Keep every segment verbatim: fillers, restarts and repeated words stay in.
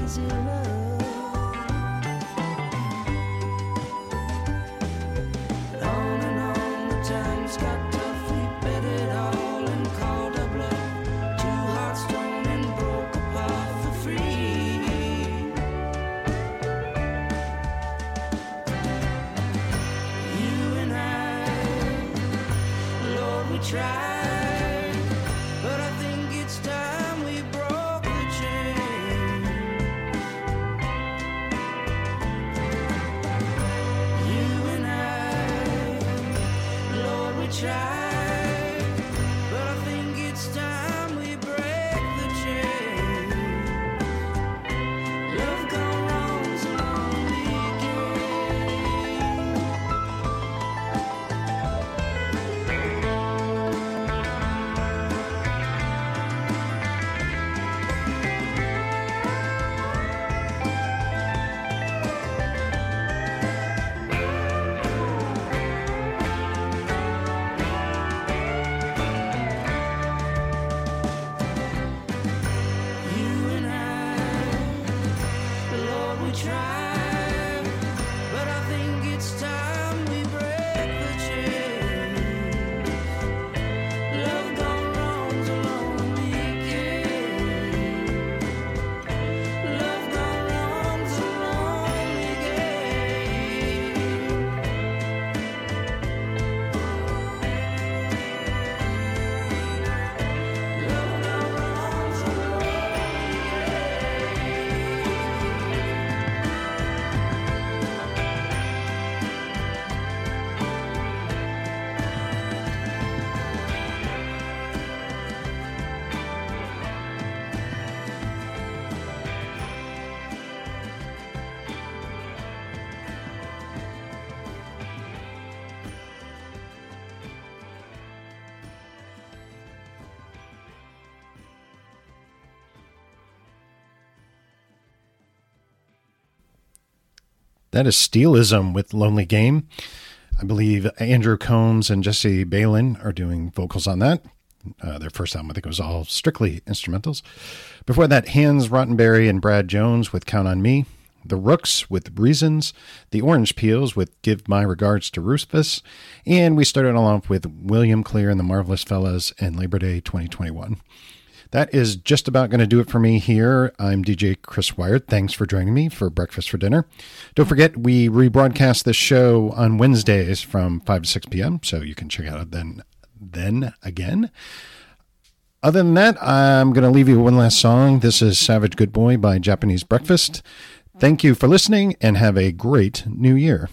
easy love. On and on the times got tough, we bet it all and called a bluff. Two hearts torn and broke apart for free. You and I, Lord, we tried, but I think it's time we broke the chain. You and I, Lord, we tried, but I think it's time we break the chain. Love gone wrong's a lonely game. You and I, Lord, we tried, but I think it's time we break the chain. Love gone wrong's a lonely game. Love gone wrong's a lonely game. Love gone wrong's a lonely game. That is Steelism with Lonely Game. I believe Andrew Combs and Jesse Balin are doing vocals on that. Uh, their first album, I think it was all strictly instrumentals. Before that, Hans Rottenberry and Brad Jones with Count on Me. The Rooks with Reasons. The Orange Peels with Give My Regards to Rufus. And we started off with William Clear and the Marvelous Fellas and Labor Day twenty twenty-one. That is just about going to do it for me here. I'm D J Chris Wired. Thanks for joining me for Breakfast for Dinner. Don't forget, we rebroadcast this show on Wednesdays from five to six p.m., so you can check it out then, then again. Other than that, I'm going to leave you with one last song. This is Savage Good Boy by Japanese Breakfast. Thank you for listening, and have a great new year.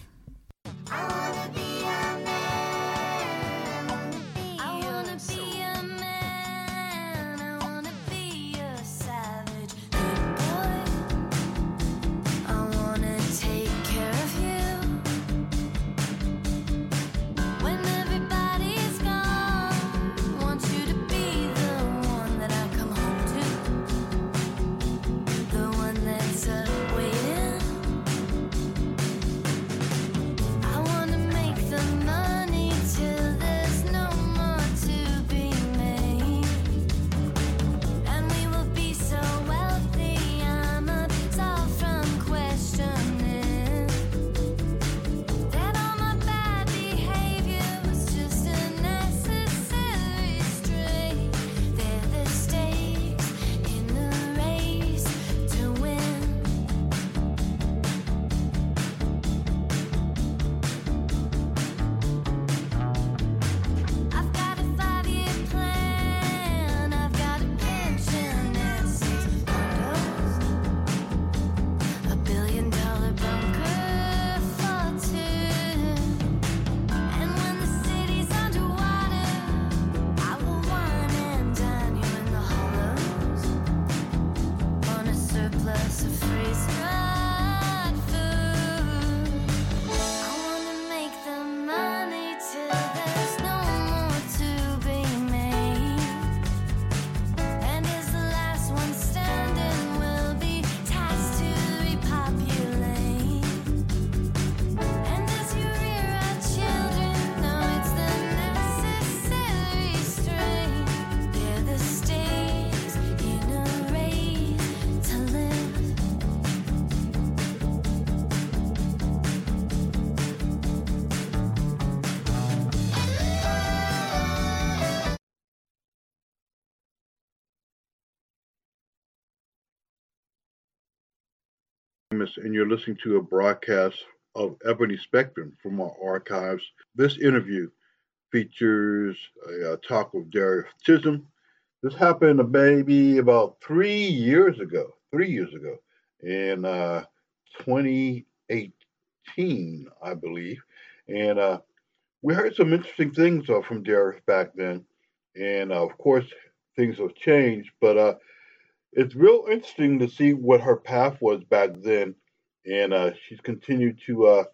And you're listening to a broadcast of Ebony Spectrum from our archives. This interview features a, a talk with Darius Chisholm. This happened maybe about three years ago, three years ago, in uh, twenty eighteen, I believe. And uh, we heard some interesting things uh, from Darius back then. And uh, of course, things have changed, but uh, it's real interesting to see what her path was back then. And uh, she's continued to uh,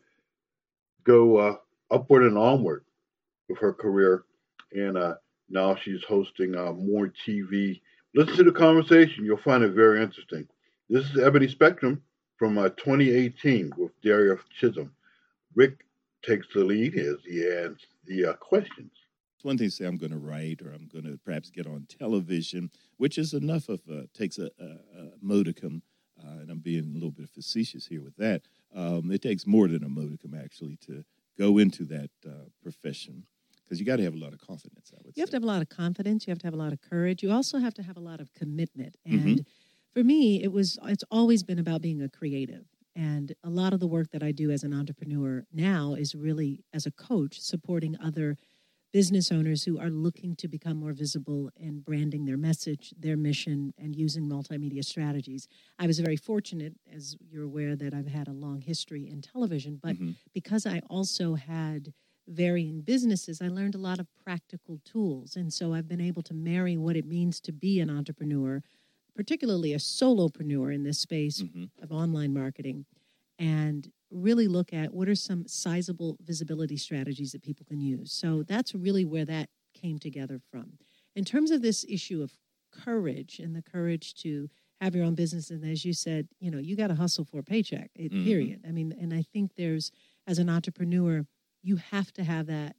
go uh, upward and onward with her career. And uh, now she's hosting uh, more T V. Listen to the conversation. You'll find it very interesting. This is Ebony Spectrum from uh, twenty eighteen with Darius Chisholm. Rick takes the lead as he asks the uh, questions. One thing to say I'm going to write or I'm going to perhaps get on television, which is enough of a, takes a, a, a modicum, uh, and I'm being a little bit facetious here with that. Um, it takes more than a modicum, actually, to go into that uh, profession, because you got to have a lot of confidence, I would You say. have to have a lot of confidence. You have to have a lot of courage. You also have to have a lot of commitment. And Mhm. for me, it was it's always been about being a creative. And a lot of the work that I do as an entrepreneur now is really as a coach supporting other business owners who are looking to become more visible in branding their message, their mission, and using multimedia strategies. I was very fortunate, as you're aware, that I've had a long history in television, but Mhm. because I also had varying businesses, I learned a lot of practical tools. And so I've been able to marry what it means to be an entrepreneur, particularly a solopreneur in this space Mhm. of online marketing, and really look at what are some sizable visibility strategies that people can use. So that's really where that came together from. In terms of this issue of courage and the courage to have your own business, and as you said, you know, you got to hustle for a paycheck, it, Mhm. period. I mean, and I think there's, as an entrepreneur, you have to have that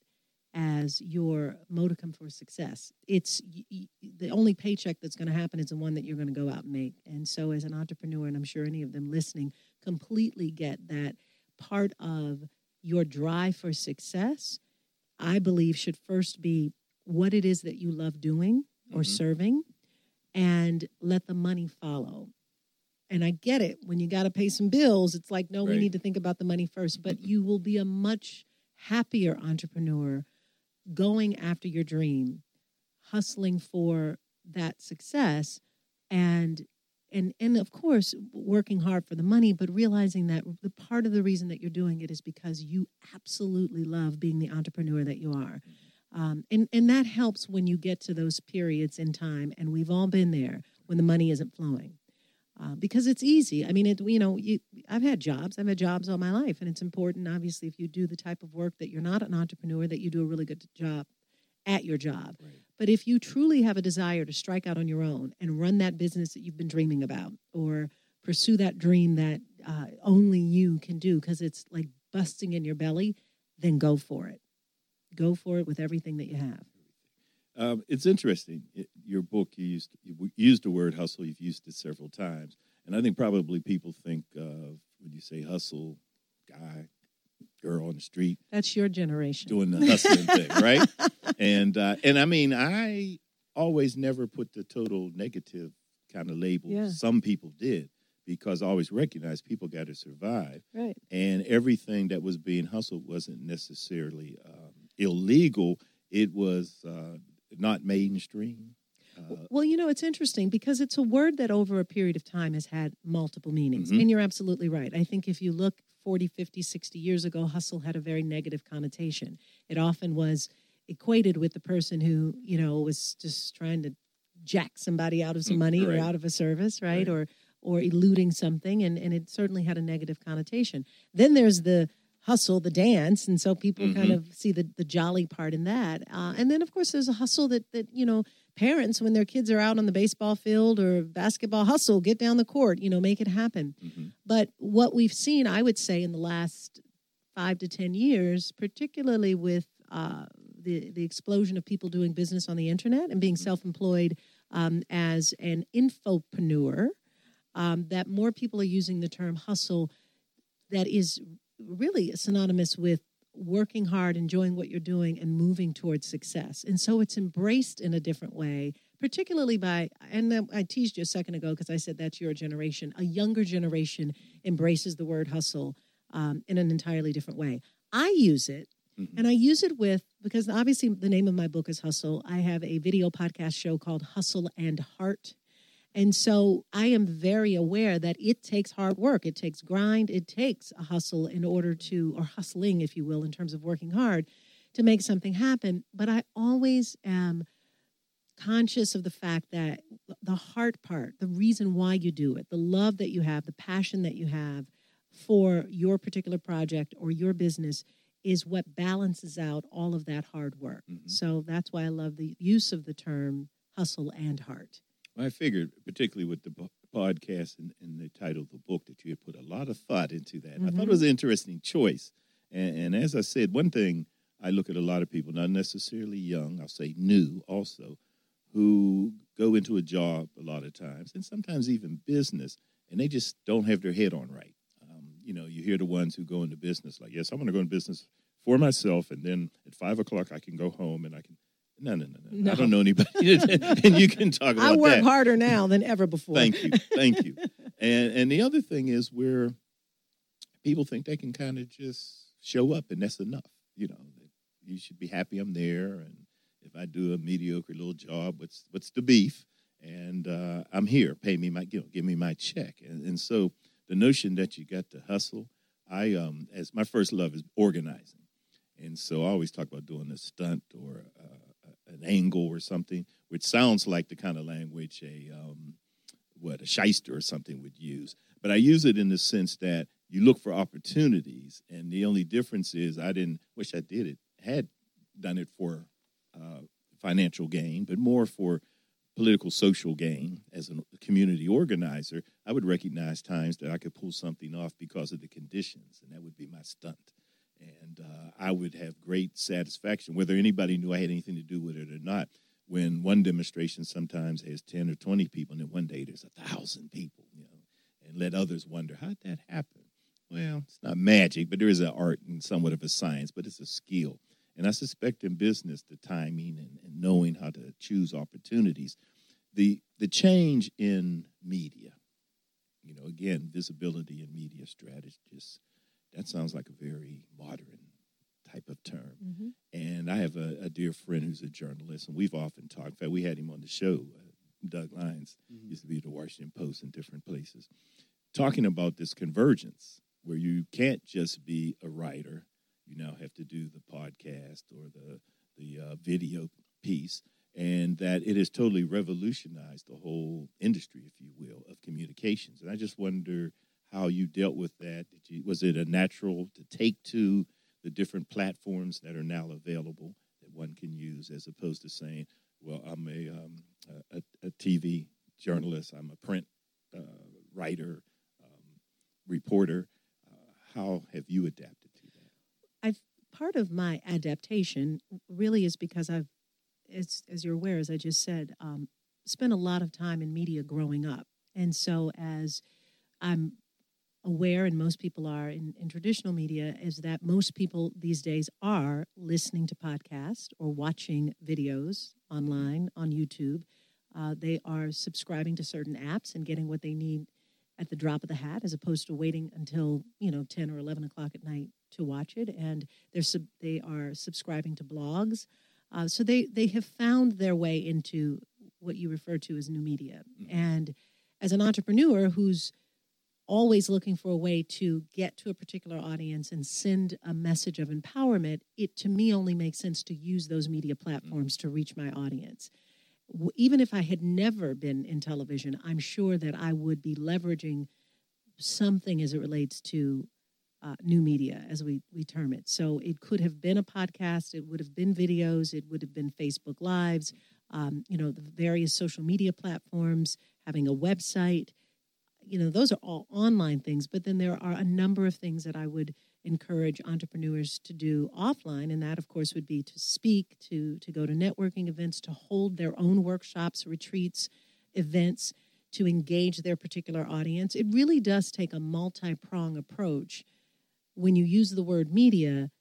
as your modicum for success. It's y- y- the only paycheck that's going to happen is the one that you're going to go out and make. And so as an entrepreneur, and I'm sure any of them listening completely get that part of your drive for success, I believe should first be what it is that you love doing or Mhm. serving, and let the money follow. And I get it. When you got to pay some bills, it's like, no, we Right. need to think about the money first. But you will be a much happier entrepreneur going after your dream, hustling for that success, and and and of course working hard for the money, but realizing that the part of the reason that you're doing it is because you absolutely love being the entrepreneur that you are. Um, and, and that helps when you get to those periods in time, and we've all been there, when the money isn't flowing. Uh, because it's easy. I mean, it, you know, you, I've had jobs. I've had jobs all my life. And it's important, obviously, if you do the type of work that you're not an entrepreneur, that you do a really good job at your job. Right. But if you truly have a desire to strike out on your own and run that business that you've been dreaming about, or pursue that dream that uh, only you can do because it's like busting in your belly, then go for it. Go for it with everything that you have. Um, it's interesting. It, your book, you used you used the word hustle. You've used it several times, and I think probably people think of when you say hustle, guy, girl on the street That's your generation. doing the hustling thing, right? And uh, and I mean, I always never put the total negative kind of label. Yeah. Some people did, because I always recognized people got to survive, Right. and everything that was being hustled wasn't necessarily um, illegal. It was uh, not mainstream. Uh, Well, you know, it's interesting because it's a word that over a period of time has had multiple meanings. Mhm. And you're absolutely right. I think if you look forty, fifty, sixty years ago, hustle had a very negative connotation. It often was equated with the person who, you know, was just trying to jack somebody out of some Mm, money right. or out of a service, right? Right. Or or eluding something, and, and it certainly had a negative connotation. Then there's the hustle, the dance, and so people kind Mhm. of see the, the jolly part in that. Uh, and then, of course, there's a hustle that, that, you know, parents, when their kids are out on the baseball field or basketball, hustle, get down the court, you know, make it happen. mhm. But what we've seen, I would say, in the last five to ten years, particularly with uh, the, the explosion of people doing business on the internet and being self-employed um, as an infopreneur, um, that more people are using the term hustle that is really synonymous with working hard, enjoying what you're doing, and moving towards success. And so it's embraced in a different way, particularly by, and I teased you a second ago because I said that's your generation. A younger generation embraces the word hustle um, in an entirely different way. I use it, mm-hmm. and I use it with, because obviously the name of my book is Hustle. I have a video podcast show called Hustle and Heart. And so I am very aware that it takes hard work. It takes grind. It takes a hustle in order to, or hustling, if you will, in terms of working hard to make something happen. But I always am conscious of the fact that the heart part, the reason why you do it, the love that you have, the passion that you have for your particular project or your business is what balances out all of that hard work. Mm-hmm. So that's why I love the use of the term hustle and heart. Well, I figured, particularly with the podcast and, and the title of the book, that you had put a lot of thought into that. Mm-hmm. I thought it was an interesting choice. And, and as I said, one thing I look at a lot of people, not necessarily young, I'll say new also, who go into a job a lot of times, and sometimes even business, and they just don't have their head on right. Um, you know, you hear the ones who go into business like, yes, I'm going to go into business for myself, and then at five o'clock I can go home and I can, no, no, no, no. no. I don't know anybody. And you can talk about that. I work that. harder now than ever before. Thank you, thank you. And and the other thing is where people think they can kind of just show up and that's enough. You know, you should be happy I'm there, and if I do a mediocre little job, what's what's the beef? And uh, I'm here. Pay me my, you know, give me my check. And, and so the notion that you got to hustle, I um, as my first love is organizing, and so I always talk about doing a stunt or uh, an angle or something, which sounds like the kind of language a um, what a shyster or something would use. But I use it in the sense that you look for opportunities, and the only difference is I didn't wish I did it had done it for uh, financial gain, but more for political social gain. As a community organizer, I would recognize times that I could pull something off because of the conditions, and that would be my stunt. And uh, I would have great satisfaction, whether anybody knew I had anything to do with it or not, when one demonstration sometimes has ten or twenty people, and then one day there's a thousand people, you know, and let others wonder, how'd that happen? Well, it's not magic, but there is an art and somewhat of a science, but it's a skill. And I suspect in business, the timing and, and knowing how to choose opportunities, the the change in media, you know, again, visibility and media strategists, that sounds like a very modern type of term. Mm-hmm. And I have a, a dear friend who's a journalist, and we've often talked. In fact, we had him on the show, uh, Doug Lyons, mm-hmm. used to be at the Washington Post and different places, talking about this convergence where you can't just be a writer. You now have to do the podcast or the the uh, video piece, and that it has totally revolutionized the whole industry, if you will, of communications. And I just wonder how you dealt with that. Did you, was it a natural to take to the different platforms that are now available that one can use, as opposed to saying, well, I'm a um, a, a T V journalist, I'm a print uh, writer, um, reporter. Uh, how have you adapted to that? I've part of my adaptation really is because I've, as, as you're aware, as I just said, um, spent a lot of time in media growing up. And so as I'm aware, and most people are in, in traditional media, is that most people these days are listening to podcasts or watching videos online on YouTube. Uh, they are subscribing to certain apps and getting what they need at the drop of the hat, as opposed to waiting until, you know, ten or eleven o'clock at night to watch it. And they're sub- they are subscribing to blogs. Uh, so they, they have found their way into what you refer to as new media. Mm-hmm. And as an entrepreneur who's always looking for a way to get to a particular audience and send a message of empowerment, it to me only makes sense to use those media platforms to reach my audience. Even if I had never been in television, I'm sure that I would be leveraging something as it relates to uh, new media, as we, we term it. So it could have been a podcast, it would have been videos, it would have been Facebook Lives, um, you know, the various social media platforms, having a website. You know, those are all online things, but then there are a number of things that I would encourage entrepreneurs to do offline, and that, of course, would be to speak, to to go to networking events, to hold their own workshops, retreats, events, to engage their particular audience. It really does take a multi-prong approach when you use the word media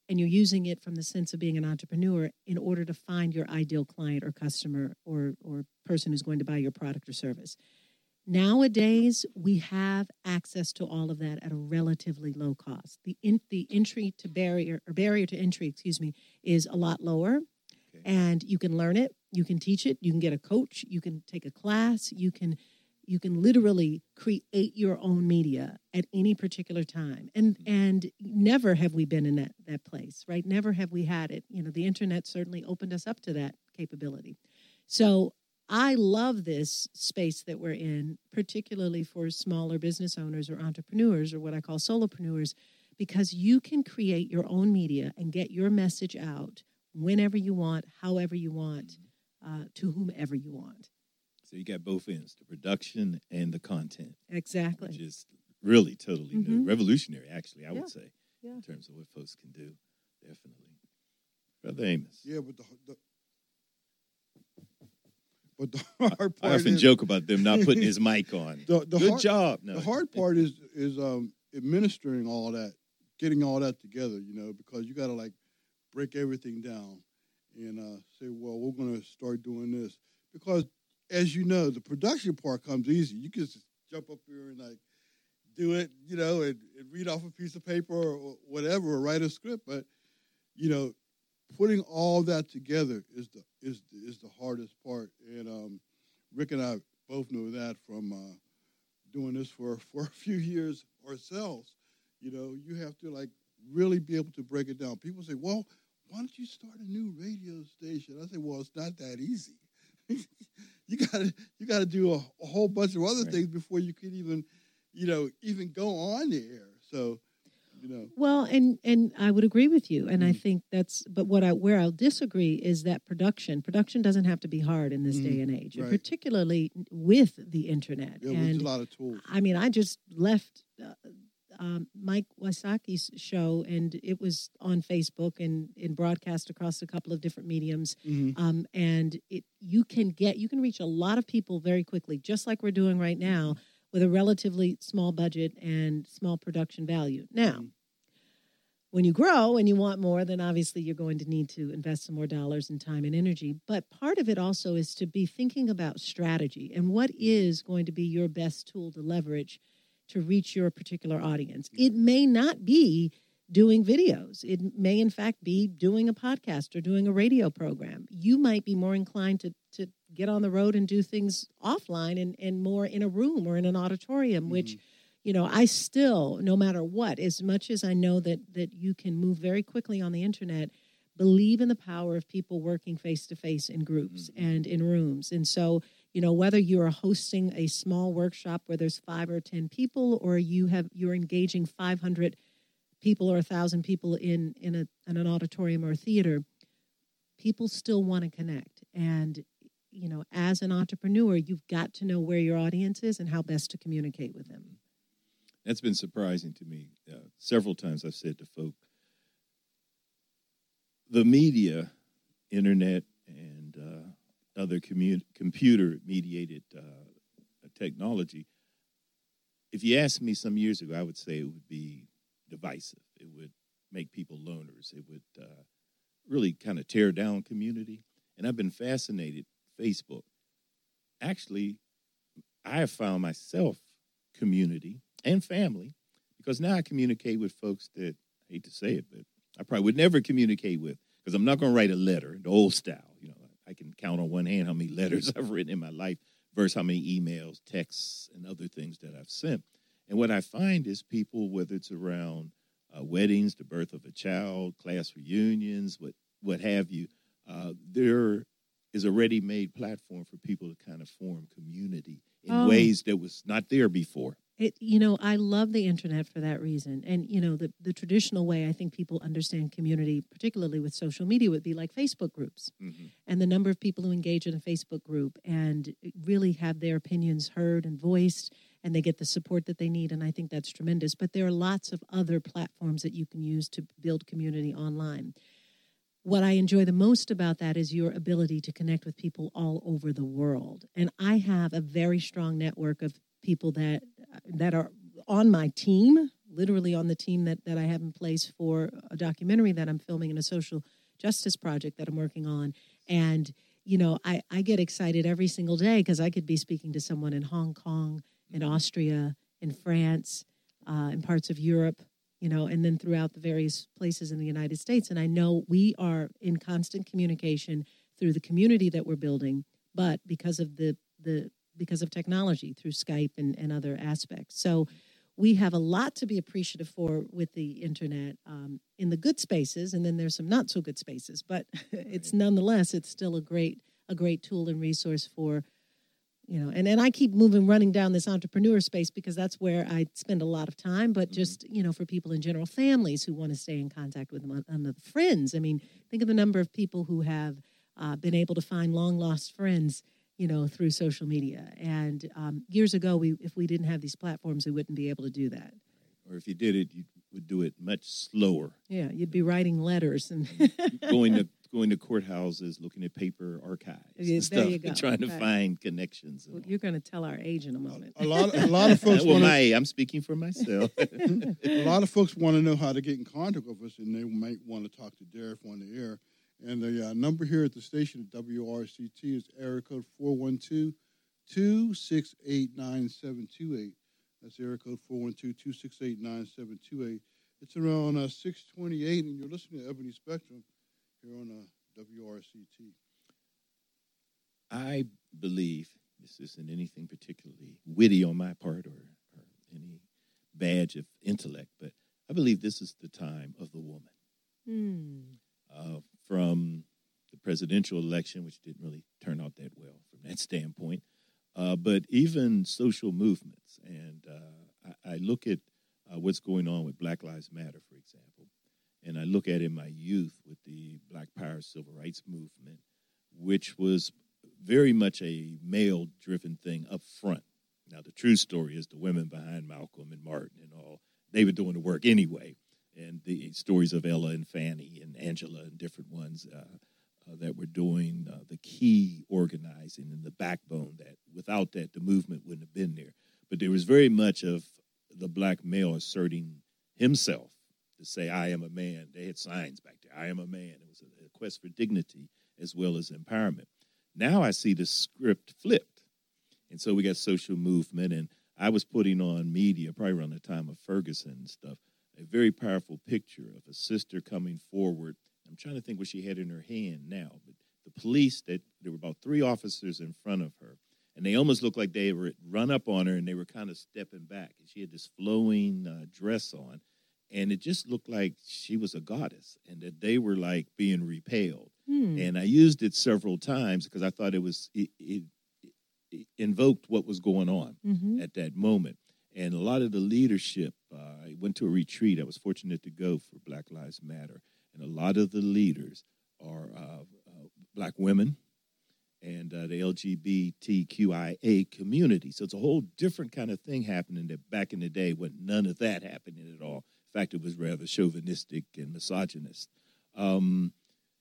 and you're using it from the sense of being an entrepreneur in order to find your ideal client or customer or or person who's going to buy your product or service. Nowadays, we have access to all of that at a relatively low cost. The in, the entry to barrier or barrier to entry, excuse me, is a lot lower, Okay. and you can learn it, you can teach it, you can get a coach, you can take a class, you can you can literally create your own media at any particular time. And and never have we been in that that place, right? Never have we had it. You know, the internet certainly opened us up to that capability. So I love this space that we're in, particularly for smaller business owners or entrepreneurs or what I call solopreneurs, because you can create your own media and get your message out whenever you want, however you want, uh, to whomever you want. So you got both ends, the production and the content, Exactly. which is really totally new, Mhm. revolutionary, actually, I Yeah. would say, Yeah. in terms of what folks can do. Definitely. Brother Amos. Yeah, but the, the but the hard part I often is, joke about them not putting his mic on. The, the Good hard, job. No. The hard part is is um, administering all that, getting all that together. You know, because you got to like break everything down and uh, say, well, we're going to start doing this. Because as you know, the production part comes easy. You can just jump up here and like do it, you know, and, and read off a piece of paper or whatever, or write a script. But you know, putting all that together is the is the, is the hardest part. And um, Rick and I both know that from uh, doing this for for a few years ourselves. You know, you have to like really be able to break it down. People say, "Well, why don't you start a new radio station?" I say, "Well, it's not that easy. you gotta you gotta do a, a whole bunch of other Right. things before you can even, you know, even go on the air." So, you know, Well, and and I would agree with you, and I Mhm. think that's. But what I where I'll disagree is that production production doesn't have to be hard in this Mhm. day and age, and Right. particularly with the internet. yeah, and there's a lot of tools. I mean, I just left uh, um, Mike Wysocki's show, and it was on Facebook and, and broadcast across a couple of different mediums. Mhm. Um, and it you can get you can reach a lot of people very quickly, just like we're doing right now, with a relatively small budget and small production value. Now, Mhm. when you grow and you want more, then obviously you're going to need to invest some more dollars and time and energy. But part of it also is to be thinking about strategy and what is going to be your best tool to leverage to reach your particular audience. It may not be doing videos. It may, in fact, be doing a podcast or doing a radio program. You might be more inclined to, to get on the road and do things offline and, and more in a room or in an auditorium, which, you know, I still, no matter what, as much as I know that that you can move very quickly on the internet, believe in the power of people working face-to-face in groups Mhm. and in rooms. And so, you know, whether you are hosting a small workshop where there's five or ten people, or you have you're engaging five hundred people or one thousand people in, in, a, in an auditorium or a theater, people still want to connect. And, you know, as an entrepreneur, you've got to know where your audience is and how best to communicate with them. That's been surprising to me. Uh, several times I've said to folk, the media, internet, and uh, other commu- computer-mediated uh, technology, if you asked me some years ago, I would say it would be divisive. It would make people loners. It would uh, really kind of tear down community. And I've been fascinated, Facebook. Actually, I have found myself community and family, because now I communicate with folks that, I hate to say it, but I probably would never communicate with, because I'm not going to write a letter, the old style. You know, I can count on one hand how many letters I've written in my life versus how many emails, texts, and other things that I've sent. And what I find is people, whether it's around uh, weddings, the birth of a child, class reunions, what what have you, uh, there is a ready-made platform for people to kind of form community in Oh. ways that was not there before. It, you know, I love the internet for that reason. And, you know, the, the traditional way I think people understand community, particularly with social media, would be like Facebook groups. Mm-hmm. And the number of people who engage in a Facebook group and really have their opinions heard and voiced, and they get the support that they need. And I think that's tremendous. But there are lots of other platforms that you can use to build community online. What I enjoy the most about that is your ability to connect with people all over the world. And I have a very strong network of people that that are on my team, literally on the team that, that I have in place for a documentary that I'm filming and a social justice project that I'm working on. And, you know, I, I get excited every single day because I could be speaking to someone in Hong Kong, in Austria, in France, uh, in parts of Europe, you know, and then throughout the various places in the United States. And I know we are in constant communication through the community that we're building, but because of the, the because of technology through Skype and, and other aspects. So we have a lot to be appreciative for with the internet um, in the good spaces, and then there's some not so good spaces, but it's nonetheless, it's still a great a great tool and resource for, you know, and, and I keep moving, running down this entrepreneur space because that's where I spend a lot of time, but just, you know, for people in general, families who want to stay in contact with them, and friends. I mean, think of the number of people who have uh, been able to find long-lost friends, you know, through social media. And um, years ago, we if we didn't have these platforms, we wouldn't be able to do that. Or if you did it, you would do it much slower. Yeah, you'd be writing letters and going to going to courthouses, looking at paper archives, Yeah, and there stuff, you go. trying to Right. find connections. and Well, all. you're going to tell our age in a moment. A lot, a lot of folks well, want my, to. I'm speaking for myself. A lot of folks want to know how to get in contact with us, and they might want to talk to Derek on the air. And the uh, number here at the station at W R C T is area code four one two, two six eight, nine seven two eight. That's area code four one two, two six eight, nine seven two eight. It's around uh, six twenty-eight, and you're listening to Ebony Spectrum here on uh, W R C T. I believe this isn't anything particularly witty on my part or, or any badge of intellect, but I believe this is the time of the woman. Hmm. Uh, from the presidential election, which didn't really turn out that well from that standpoint, uh, but even social movements. And uh, I, I look at uh, what's going on with Black Lives Matter, for example, and I look at in my youth with the Black Power Civil Rights Movement, which was very much a male-driven thing up front. Now, the true story is the women behind Malcolm and Martin and all, they were doing the work anyway. And the stories of Ella and Fannie and Angela and different ones uh, uh, that were doing uh, the key organizing and the backbone that without that, the movement wouldn't have been there. But there was very much of the black male asserting himself to say, I am a man. They had signs back there. I am a man. It was a, a quest for dignity as well as empowerment. Now I see the script flipped. And so we got social movement. And I was putting on media probably around the time of Ferguson and stuff, a very powerful picture of a sister coming forward. I'm trying to think what she had in her hand now, but the police, that there were about three officers in front of her, and they almost looked like they were run up on her, and they were kind of stepping back. And she had this flowing uh, dress on, and it just looked like she was a goddess, and that they were like being repelled. Hmm. And I used it several times because I thought it was it, it, it invoked what was going on Mm-hmm. at that moment. And a lot of the leadership, uh, I went to a retreat. I was fortunate to go for Black Lives Matter. And a lot of the leaders are uh, uh, black women and uh, the L G B T Q I A community. So it's a whole different kind of thing happening that back in the day when none of that happening at all. In fact, it was rather chauvinistic and misogynist. Um,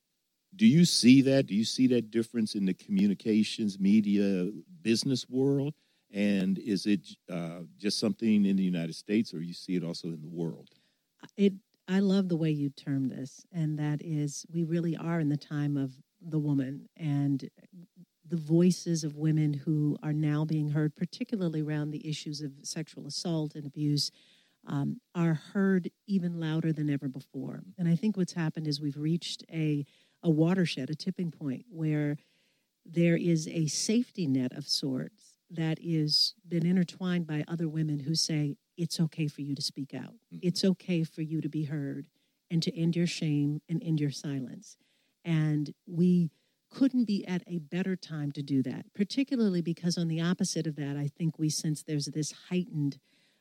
do you see that? Do you see that difference in the communications, media, business world? And is it uh, just something in the United States, or you see it also in the world? It. I love the way you term this, and that is we really are in the time of the woman and the voices of women who are now being heard, particularly around the issues of sexual assault and abuse, um, are heard even louder than ever before. And I think what's happened is we've reached a, a watershed, a tipping point, where there is a safety net of sorts that is been intertwined by other women who say, it's okay for you to speak out. Mm-hmm. It's okay for you to be heard and to end your shame and end your silence. And we couldn't be at a better time to do that, particularly because on the opposite of that, I think we sense there's this heightened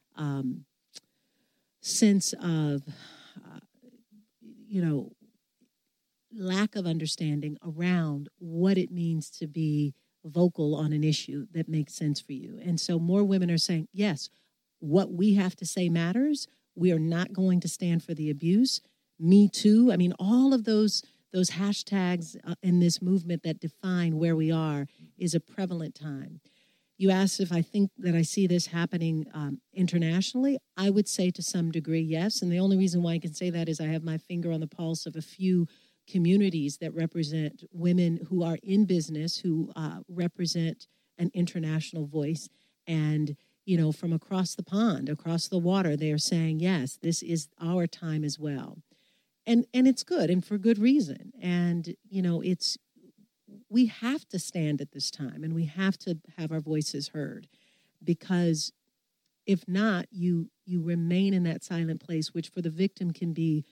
um, sense of, uh, you know, lack of understanding around what it means to be vocal on an issue that makes sense for you. And so more women are saying, yes, what we have to say matters. We are not going to stand for the abuse. Me too. I mean, all of those those hashtags uh, in this movement that define where we are is a prevalent time. You asked if I think that I see this happening um, internationally. I would say to some degree, yes. And the only reason why I can say that is I have my finger on the pulse of a few communities that represent women who are in business, who uh, represent an international voice. And, you know, from across the pond, across the water, they are saying, yes, this is our time as well. And and it's good, and for good reason. And, you know, it's we have to stand at this time, and we have to have our voices heard, because if not, you you remain in that silent place, which for the victim can be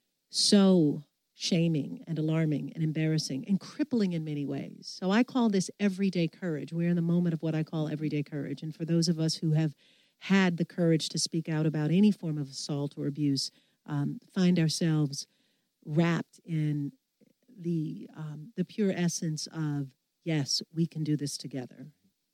so shaming and alarming and embarrassing and crippling in many ways. So I call this everyday courage. We're in the moment of what I call everyday courage. And for those of us who have had the courage to speak out about any form of assault or abuse, um, find ourselves wrapped in the um, the pure essence of, yes, we can do this together.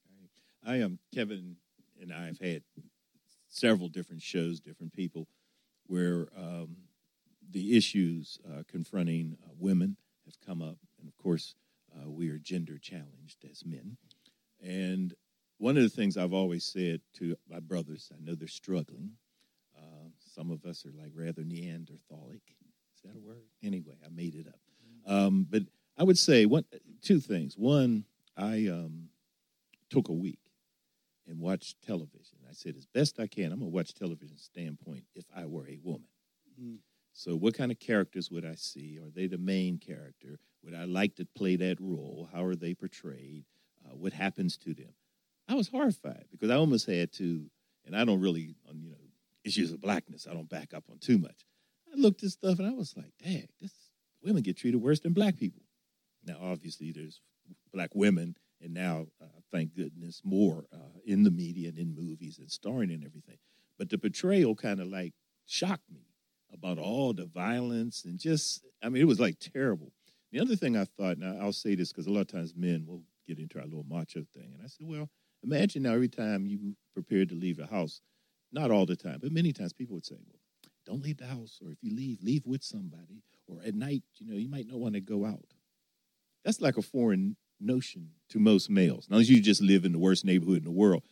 I am, Kevin and I have had several different shows, different people, where um, the issues uh, confronting uh, women have come up. And, of course, uh, we are gender challenged as men. And one of the things I've always said to my brothers, I know they're struggling. Uh, some of us are like rather Neanderthalic. Is that a word? Anyway, I made it up. Um, but I would say one, two things. One, I um, took a week and watched television. I said, as best I can, I'm going to watch television standpoint if I were a woman. Mm. So what kind of characters would I see? Are they the main character? Would I like to play that role? How are they portrayed? Uh, what happens to them? I was horrified because I almost had to, and I don't really, on you know, issues of blackness, I don't back up on too much. I looked at stuff and I was like, dang, this women get treated worse than black people. Now, obviously, there's black women, and now, uh, thank goodness, more uh, in the media and in movies and starring and everything. But the portrayal kind of like shocked me about all the violence and just, I mean, it was like terrible. The other thing I thought, now I'll say this because a lot of times men will get into our little macho thing. And I said, well, imagine now every time you prepare to leave the house, not all the time, but many times people would say, well, don't leave the house, or if you leave, leave with somebody. Or at night, you know, you might not want to go out. That's like a foreign notion to most males. Now, you just live in the worst neighborhood in the world.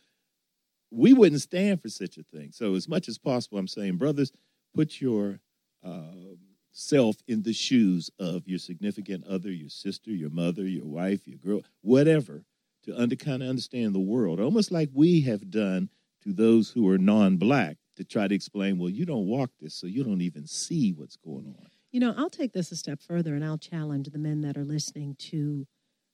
We wouldn't stand for such a thing. So as much as possible, I'm saying, brothers, put your uh, self in the shoes of your significant other, your sister, your mother, your wife, your girl, whatever, to under, kind of understand the world, almost like we have done to those who are non-black, to try to explain, well, you don't walk this, so you don't even see what's going on. You know, I'll take this a step further, and I'll challenge the men that are listening to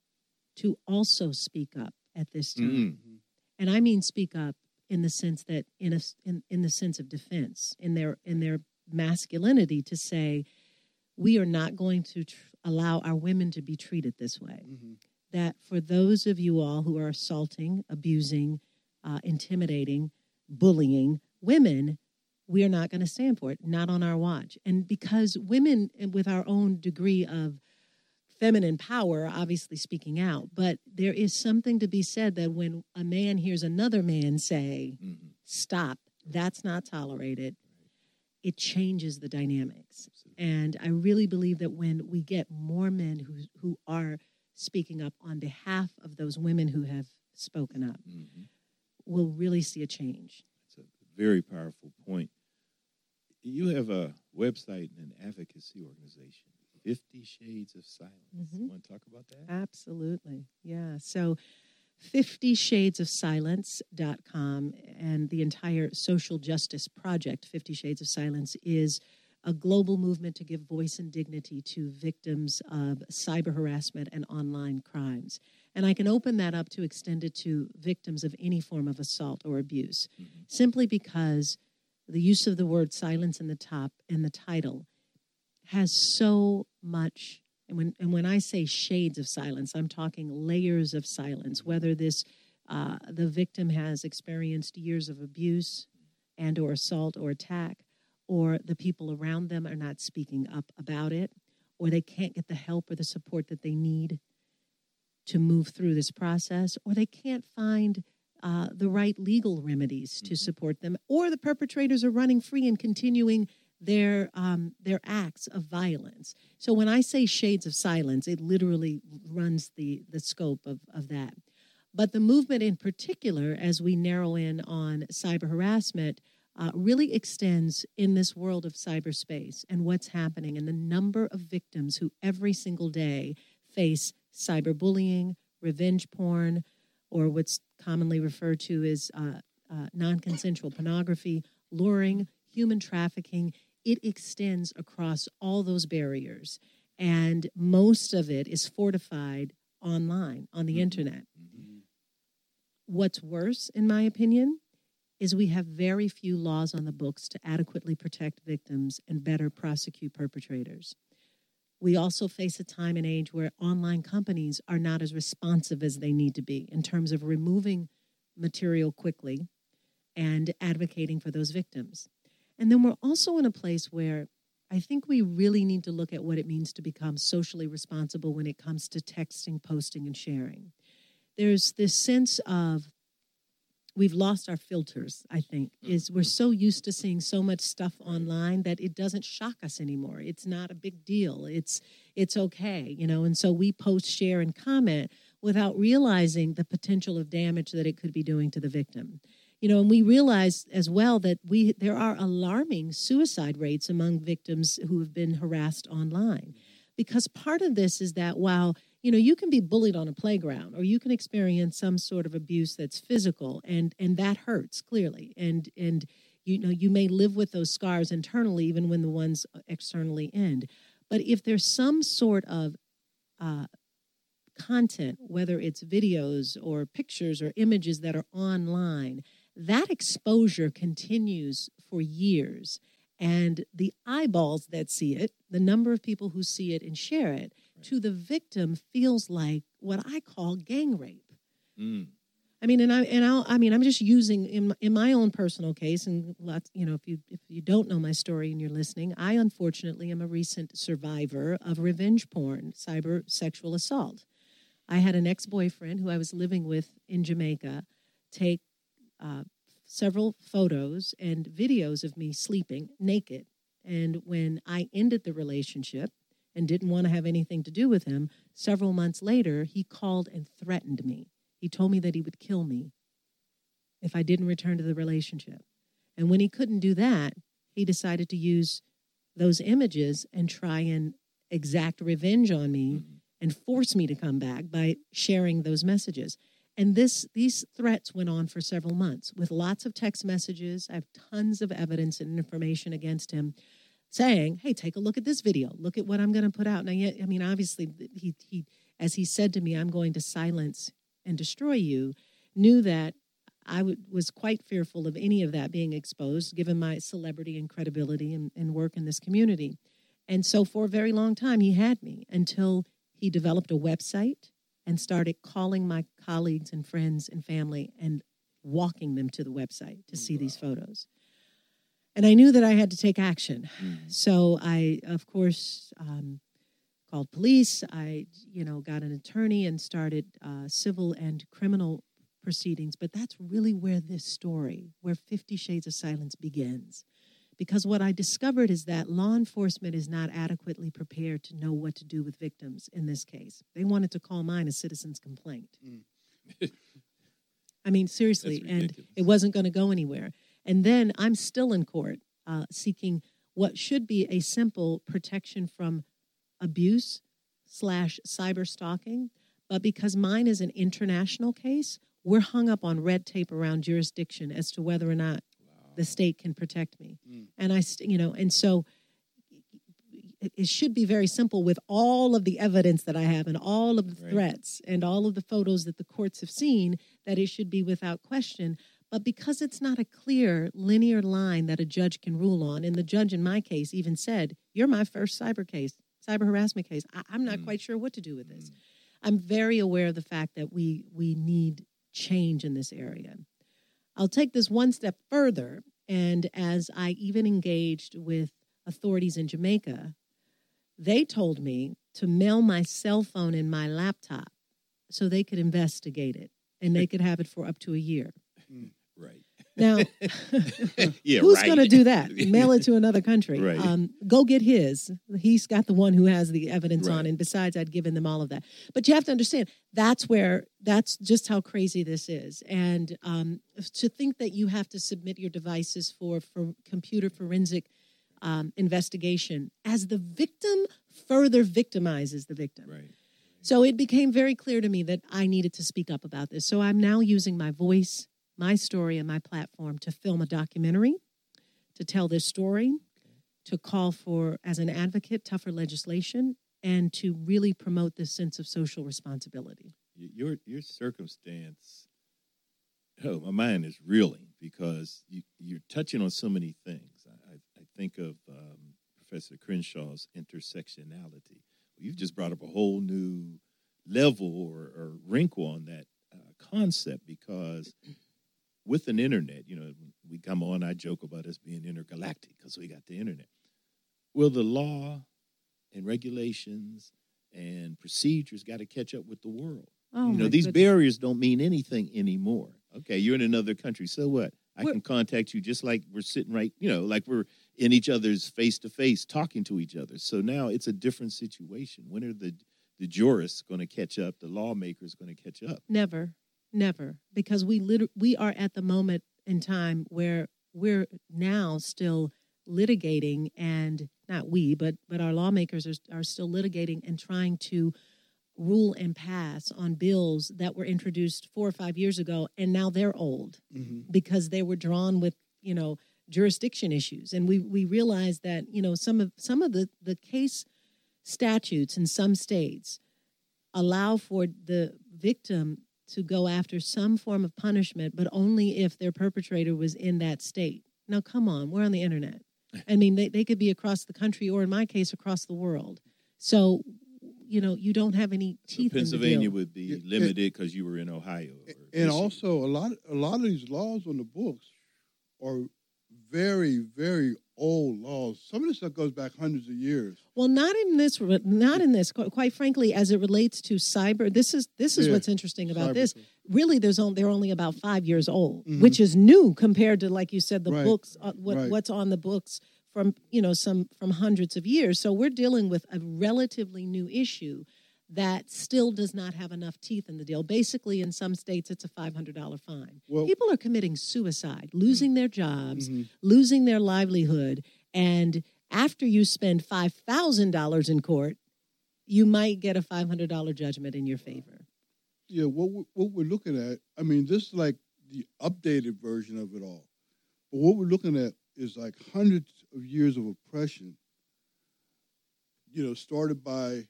to also speak up at this time. Mm-hmm. And I mean speak up in the sense that in a in, in the sense of defense, in their in their masculinity, to say we are not going to tr- allow our women to be treated this way. Mm-hmm. That for those of you all who are assaulting, abusing, uh, intimidating, bullying women, we are not going to stand for it, not on our watch. And because women, with our own degree of feminine power, obviously speaking out, but there is something to be said that when a man hears another man say, mm-hmm. stop, that's not tolerated, it changes the dynamics. Absolutely. And I really believe that when we get more men who who are speaking up on behalf of those women who have spoken up, mm-hmm. we'll really see a change. That's a very powerful point. You have a website and an advocacy organization, Fifty Shades of Silence. Mm-hmm. You want to talk about that? Absolutely. Yeah. So fifty shades of silence dot com and the entire social justice project, Fifty Shades of Silence, is a global movement to give voice and dignity to victims of cyber harassment and online crimes. And I can open that up to extend it to victims of any form of assault or abuse, mm-hmm. simply because the use of the word silence in the top in the title has so much, and when and when I say shades of silence, I'm talking layers of silence, whether this uh, the victim has experienced years of abuse and or assault or attack, or the people around them are not speaking up about it, or they can't get the help or the support that they need to move through this process, or they can't find uh, the right legal remedies to support them, or the perpetrators are running free and continuing their um, their acts of violence. So when I say shades of silence, it literally runs the, the scope of, of that. But the movement in particular, as we narrow in on cyber harassment, uh, really extends in this world of cyberspace and what's happening and the number of victims who every single day face cyberbullying, revenge porn, or what's commonly referred to as uh, uh, non-consensual pornography, luring, human trafficking. It extends across all those barriers, and most of it is fortified online, on the mm-hmm. internet. Mm-hmm. What's worse, in my opinion, is we have very few laws on the books to adequately protect victims and better prosecute perpetrators. We also face a time and age where online companies are not as responsive as they need to be in terms of removing material quickly and advocating for those victims. And then we're also in a place where I think we really need to look at what it means to become socially responsible when it comes to texting, posting, and sharing. There's this sense of we've lost our filters, I think, is we're so used to seeing so much stuff online that it doesn't shock us anymore. It's not a big deal. It's it's okay, you know, and so we post, share, and comment without realizing the potential of damage that it could be doing to the victim. You know, and we realize as well that we there are alarming suicide rates among victims who have been harassed online. Because part of this is that while, you know, you can be bullied on a playground or you can experience some sort of abuse that's physical and and that hurts clearly. And, and you know, you may live with those scars internally even when the ones externally end. But if there's some sort of uh, content, whether it's videos or pictures or images that are online, that exposure continues for years. And the eyeballs that see it, the number of people who see it and share it, right, to the victim feels like what I call gang rape. Mm. I mean, and I and I I mean, I'm just using in my, in my own personal case, and lots, you know, if you if you don't know my story and you're listening, I unfortunately am a recent survivor of revenge porn, cyber sexual assault. I had an ex-boyfriend who I was living with in Jamaica take uh, several photos and videos of me sleeping naked. And when I ended the relationship and didn't want to have anything to do with him, several months later, he called and threatened me. He told me that he would kill me if I didn't return to the relationship. And when he couldn't do that, he decided to use those images and try and exact revenge on me mm-hmm. and force me to come back by sharing those messages. And this these threats went on for several months with lots of text messages. I have tons of evidence and information against him saying, hey, take a look at this video. Look at what I'm going to put out. Now, I mean, obviously, he, he, as he said to me, I'm going to silence and destroy you, knew that I w- was quite fearful of any of that being exposed, given my celebrity and credibility and, and work in this community. And so for a very long time, he had me until he developed a website and started calling my colleagues and friends and family and walking them to the website to see wow. these photos. And I knew that I had to take action. Mm. So I, of course, um, called police. I, you know, got an attorney and started uh, civil and criminal proceedings. But that's really where this story, where Fifty Shades of Silence begins. Because what I discovered is that law enforcement is not adequately prepared to know what to do with victims in this case. They wanted to call mine a citizen's complaint. Mm. I mean, seriously, and it wasn't going to go anywhere. And then I'm still in court uh, seeking what should be a simple protection from abuse slash cyber stalking. But because mine is an international case, we're hung up on red tape around jurisdiction as to whether or not the state can protect me. Mm. And I, you know, and so it, it should be very simple with all of the evidence that I have and all of the right. threats and all of the photos that the courts have seen, that it should be without question. But because it's not a clear linear line that a judge can rule on, and the judge in my case even said, you're my first cyber case, cyber harassment case. I, I'm not mm. quite sure what to do with this. Mm. I'm very aware of the fact that we we need change in this area. I'll take this one step further, and as I even engaged with authorities in Jamaica, they told me to mail my cell phone and my laptop so they could investigate it, and they could have it for up to a year. Right. Now, Yeah, who's right. going to do that? Mail it to another country. Right. Um, go get his. He's got the one who has the evidence on. Right. And besides, I'd given them all of that. But you have to understand, that's where, that's just how crazy this is. And um, to think that you have to submit your devices for, for computer forensic um, investigation as the victim further victimizes the victim. Right. So it became very clear to me that I needed to speak up about this. So I'm now using my voice, my story, and my platform to film a documentary, to tell this story, to call for, as an advocate, tougher legislation, and to really promote this sense of social responsibility. Y- Your your circumstance, oh, my mind is reeling because you, you're touching on so many things. I, I, I think of um, Professor Crenshaw's intersectionality. You've just brought up a whole new level or, or wrinkle on that uh, concept because with an internet, you know, we come on, I joke about us being intergalactic because we got the internet. Well, the law and regulations and procedures got to catch up with the world. Oh, you know, my these goodness. barriers don't mean anything anymore. Okay, you're in another country, so what? I We're- can contact you just like we're sitting right, you know, like we're in each other's face-to-face talking to each other. So now it's a different situation. When are the, the jurists going to catch up, the lawmakers going to catch up? Never, never, because we lit- we are at the moment in time where we're now still litigating, and not we, but but our lawmakers are, are still litigating and trying to rule and pass on bills that were introduced four or five years ago, and now they're old Mm-hmm. because they were drawn with, you know, jurisdiction issues. And we we realized that, you know, some of some of the, the case statutes in some states allow for the victim to go after some form of punishment, but only if their perpetrator was in that state. Now, come on, we're on the internet. I mean, they, they could be across the country or, in my case, across the world. So, you know, you don't have any So teeth in the Pennsylvania deal. would be Yeah, limited because you were in Ohio. or And Michigan. also, a lot, a lot of these laws on the books are very, very old laws. Some of this stuff goes back hundreds of years. Well, not in this. Not in this. Qu- Quite frankly, as it relates to cyber, this is this is Yeah, what's interesting about cyber this. stuff. Really, there's only they're only about five years old, Mhm. which is new compared to, like you said, the Right, books. Uh, what right. what's on the books from you know some from hundreds of years. So we're dealing with a relatively new issue that still does not have enough teeth in the deal. Basically, in some states, it's a five hundred dollars fine. Well- People are committing suicide, losing their jobs, Mhm. losing their livelihood, and after you spend five thousand dollars in court, you might get a five hundred dollars judgment in your favor. Yeah, what we, what we're looking at, I mean, this is like the updated version of it all. But what we're looking at is like hundreds of years of oppression, you know, started by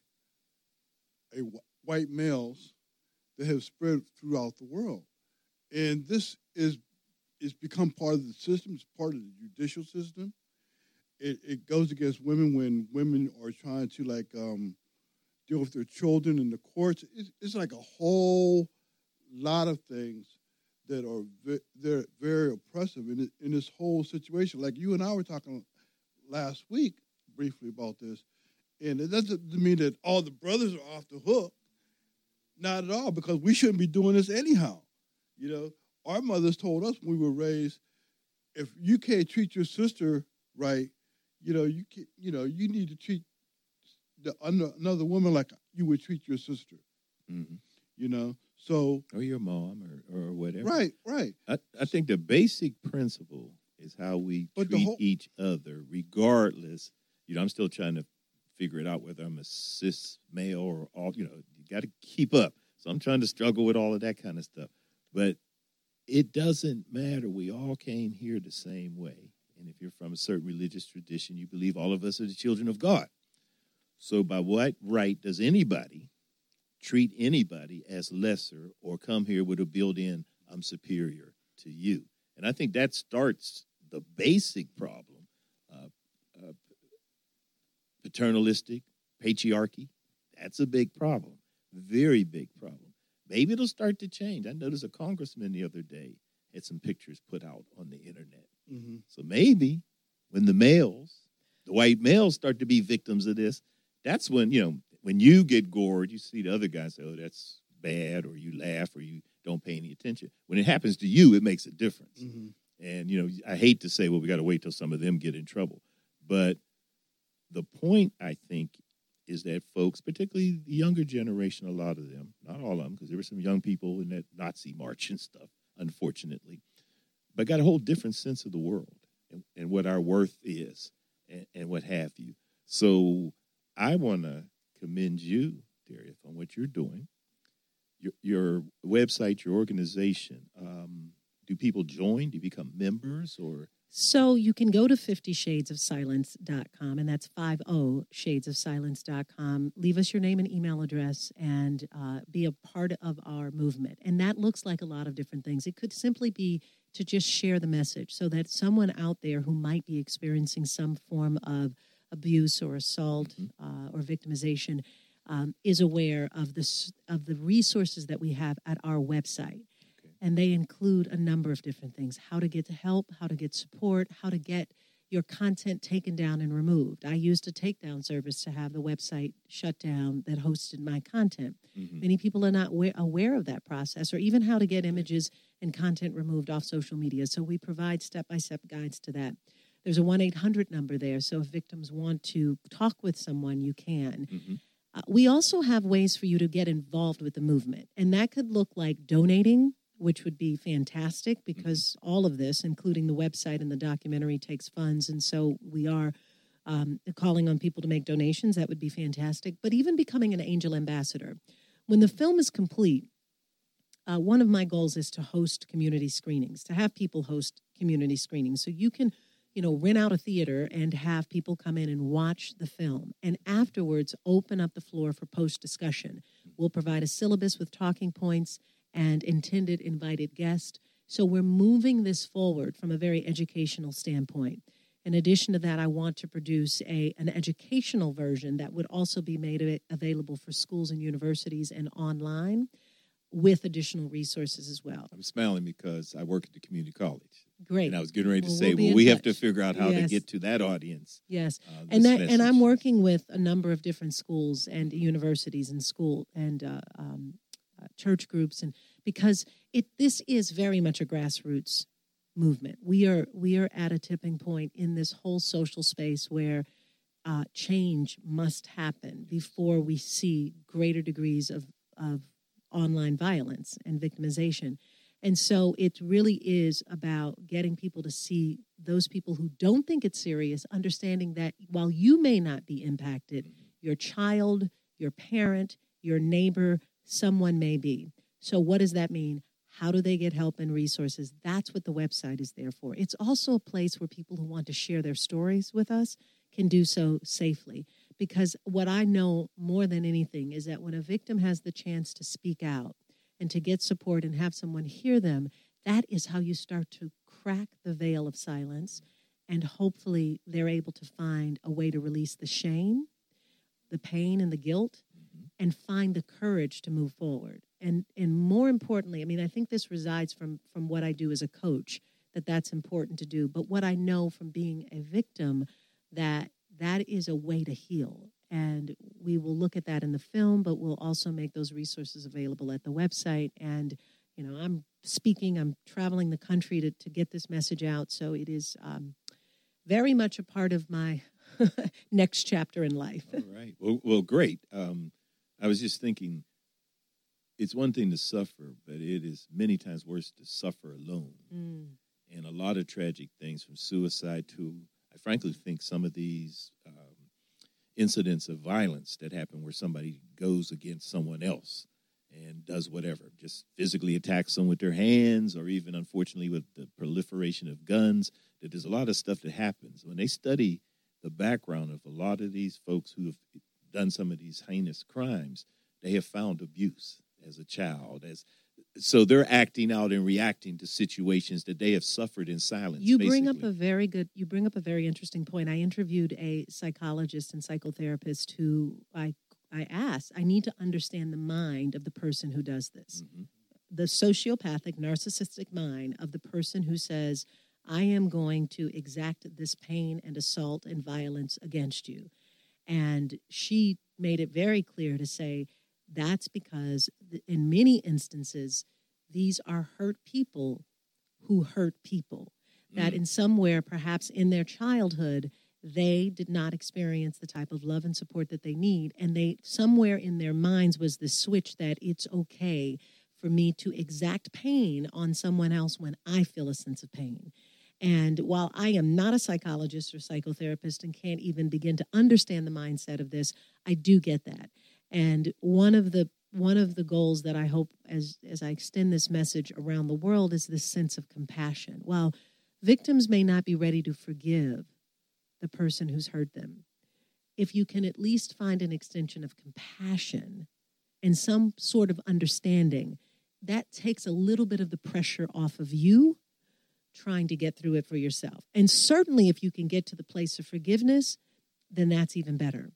a wh- white males that have spread throughout the world. And this is it's become part of the system, it's part of the judicial system. It, it goes against women when women are trying to like um, deal with their children in the courts. It's, it's like a whole lot of things that are ve- they're very oppressive in it, in this whole situation. Like you and I were talking last week briefly about this, and it doesn't mean that all the brothers are off the hook. Not at all, because we shouldn't be doing this anyhow. You know, our mothers told us when we were raised, if you can't treat your sister right, you know, you can, you know, you need to treat the another woman like you would treat your sister. Mhm. You know, so or your mom or, or whatever. right, right. I, I think the basic principle is how we But the treat whole- each other, regardless. You know, I'm still trying to figure it out whether I'm a cis male or all. You know, you got to keep up. So I'm trying to struggle with all of that kind of stuff. But it doesn't matter. We all came here the same way. And if you're from a certain religious tradition, you believe all of us are the children of God. So by what right does anybody treat anybody as lesser or come here with a built-in, I'm superior to you? And I think that starts the basic problem, uh, uh, paternalistic, patriarchy. That's a big problem, very big problem. Maybe it'll start to change. I noticed a congressman the other day had some pictures put out on the internet. Mm-hmm. So maybe when the males, the white males start to be victims of this, that's when, you know, when you get gored, you see the other guy say, oh, that's bad, or you laugh, or you don't pay any attention. When it happens to you, it makes a difference. Mm-hmm. And, you know, I hate to say, well, we got to wait till some of them get in trouble. But the point, I think, is that folks, particularly the younger generation, a lot of them, not all of them, because there were some young people in that Nazi march and stuff, unfortunately, but got a whole different sense of the world and, and what our worth is and, and what have you. So I want to commend you, Darieth, on what you're doing. Your, your website, your organization, um, do people join? Do you become members or? So you can go to fifty shades of silence dot com, and that's fifty shades of silence dot com. Leave us your name and email address and uh, be a part of our movement. And that looks like a lot of different things. It could simply be to just share the message so that someone out there who might be experiencing some form of abuse or assault mm-hmm. uh, or victimization um, is aware of the, of the resources that we have at our website. And they include a number of different things: how to get to help, how to get support, how to get your content taken down and removed. I used a takedown service to have the website shut down that hosted my content. Mm-hmm. Many people are not aware, aware of that process, or even how to get images and content removed off social media. So we provide step-by-step guides to that. There's a one eight hundred number there, so if victims want to talk with someone, you can. Mm-hmm. Uh, we also have ways for you to get involved with the movement, and that could look like donating, which would be fantastic because all of this, including the website and the documentary, takes funds. And so we are um, calling on people to make donations. That would be fantastic. But even becoming an angel ambassador. When the film is complete, uh, one of my goals is to host community screenings, to have people host community screenings. So you can, you know, rent out a theater and have people come in and watch the film. And afterwards, open up the floor for post-discussion. We'll provide a syllabus with talking points and intended invited guests. So we're moving this forward from a very educational standpoint. In addition to that, I want to produce a an educational version that would also be made available for schools and universities and online with additional resources as well. I'm smiling because I work at the community college. Great. And I was getting ready to well, say, we'll, well, we touch. have to figure out how yes. to get to that audience. Yes. Uh, and that, message. and I'm working with a number of different schools and universities and school and uh, um, uh, church groups, and because it this is very much a grassroots movement. We are we are at a tipping point in this whole social space where uh, change must happen before we see greater degrees of, of online violence and victimization. And so it really is about getting people to see those people who don't think it's serious, understanding that while you may not be impacted, your child, your parent, your neighbor, someone may be. So what does that mean? How do they get help and resources? That's what the website is there for. It's also a place where people who want to share their stories with us can do so safely. Because what I know more than anything is that when a victim has the chance to speak out and to get support and have someone hear them, that is how you start to crack the veil of silence, and hopefully they're able to find a way to release the shame, the pain, and the guilt, and find the courage to move forward. And and more importantly, I mean, I think this resides from, from what I do as a coach, that that's important to do. But what I know from being a victim, that that is a way to heal. And we will look at that in the film, but we'll also make those resources available at the website. And, you know, I'm speaking, I'm traveling the country to, to get this message out. So it is um, very much a part of my next chapter in life. All right. Well, well great. Um, I was just thinking, it's one thing to suffer, but it is many times worse to suffer alone. Mm. And a lot of tragic things, from suicide to, I frankly think some of these um, incidents of violence that happen where somebody goes against someone else and does whatever, just physically attacks someone with their hands, or even, unfortunately, with the proliferation of guns, that there's a lot of stuff that happens. When they study the background of a lot of these folks who have done some of these heinous crimes, they have found abuse as a child, as so they're acting out and reacting to situations that they have suffered in silence. You basically. bring up a very good, you bring up a very interesting point. I interviewed a psychologist and psychotherapist who I I asked, I need to understand the mind of the person who does this. Mm-hmm. The sociopathic, narcissistic mind of the person who says, I am going to exact this pain and assault and violence against you. And she made it very clear to say, that's because in many instances, these are hurt people who hurt people. that Mm. in somewhere, perhaps in their childhood, they did not experience the type of love and support that they need. And they, somewhere in their minds was the switch that it's okay for me to exact pain on someone else when I feel a sense of pain. And while I am not a psychologist or psychotherapist and can't even begin to understand the mindset of this, I do get that. And one of the one of the goals that I hope as, as I extend this message around the world is this sense of compassion. While victims may not be ready to forgive the person who's hurt them, if you can at least find an extension of compassion and some sort of understanding, that takes a little bit of the pressure off of you trying to get through it for yourself. And certainly if you can get to the place of forgiveness, then that's even better.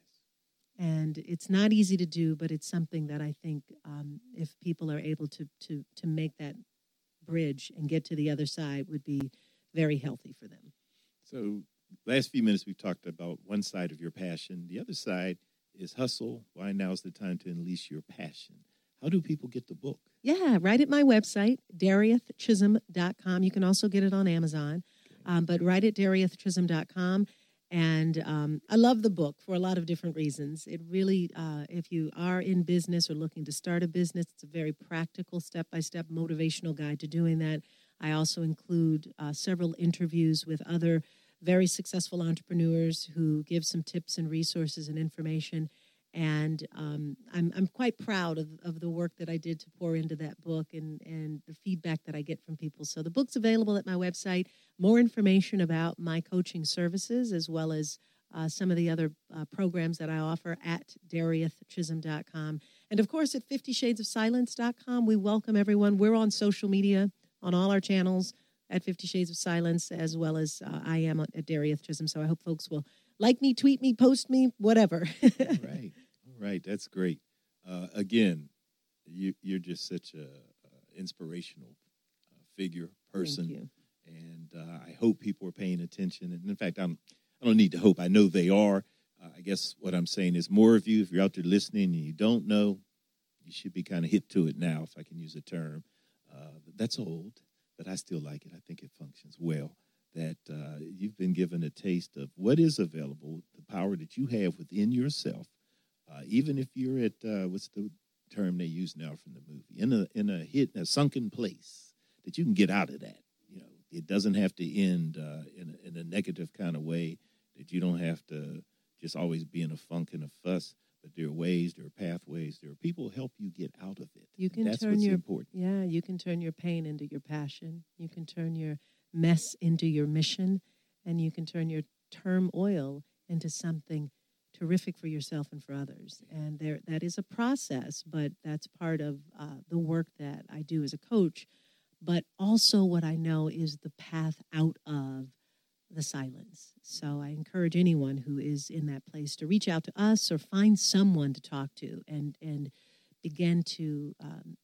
And it's not easy to do, but it's something that I think um, if people are able to to to make that bridge and get to the other side would be very healthy for them. So last few minutes we've talked about one side of your passion. The other side is hustle. Why now's the time to unleash your passion. How do people get the book? Yeah, right at my website, darieth chisholm dot com. You can also get it on Amazon, um, but right at darieth chisholm dot com. And um, I love the book for a lot of different reasons. It really, uh, if you are in business or looking to start a business, it's a very practical, step-by-step motivational guide to doing that. I also include uh, several interviews with other very successful entrepreneurs who give some tips and resources and information. And um, I'm I'm quite proud of, of the work that I did to pour into that book and, and the feedback that I get from people. So the book's available at my website. More information about my coaching services as well as uh, some of the other uh, programs that I offer at darieth chisholm dot com. And, of course, at fifty shades of silence dot com. We welcome everyone. We're on social media on all our channels at Fifty Shades of Silence, as well as uh, I am at Darieth Chisholm. So I hope folks will like me, tweet me, post me, whatever. All right. All right. That's great. Uh, again, you, you're just such a, a inspirational uh, figure, person. Thank you. And uh, I hope people are paying attention. And in fact, I'm, I don't need to hope. I know they are. Uh, I guess what I'm saying is more of you, if you're out there listening and you don't know, you should be kind of hip to it now, if I can use a term. Uh, that's old, but I still like it. I think it functions well. That uh, you've been given a taste of what is available, the power that you have within yourself, uh, even if you're at, uh, what's the term they use now from the movie, in a in a hit, a sunken place, that you can get out of that. You know, it doesn't have to end uh, in, a, in a negative kind of way, that you don't have to just always be in a funk and a fuss, but there are ways, there are pathways, there are people who help you get out of it. You can That's turn what's your important. Yeah, you can turn your pain into your passion. You can turn your mess into your mission, and you can turn your turmoil into something terrific for yourself and for others. And there, that is a process, but that's part of uh, the work that I do as a coach. But also what I know is the path out of the silence. So I encourage anyone who is in that place to reach out to us or find someone to talk to and, and begin to um,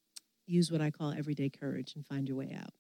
use what I call everyday courage and find your way out.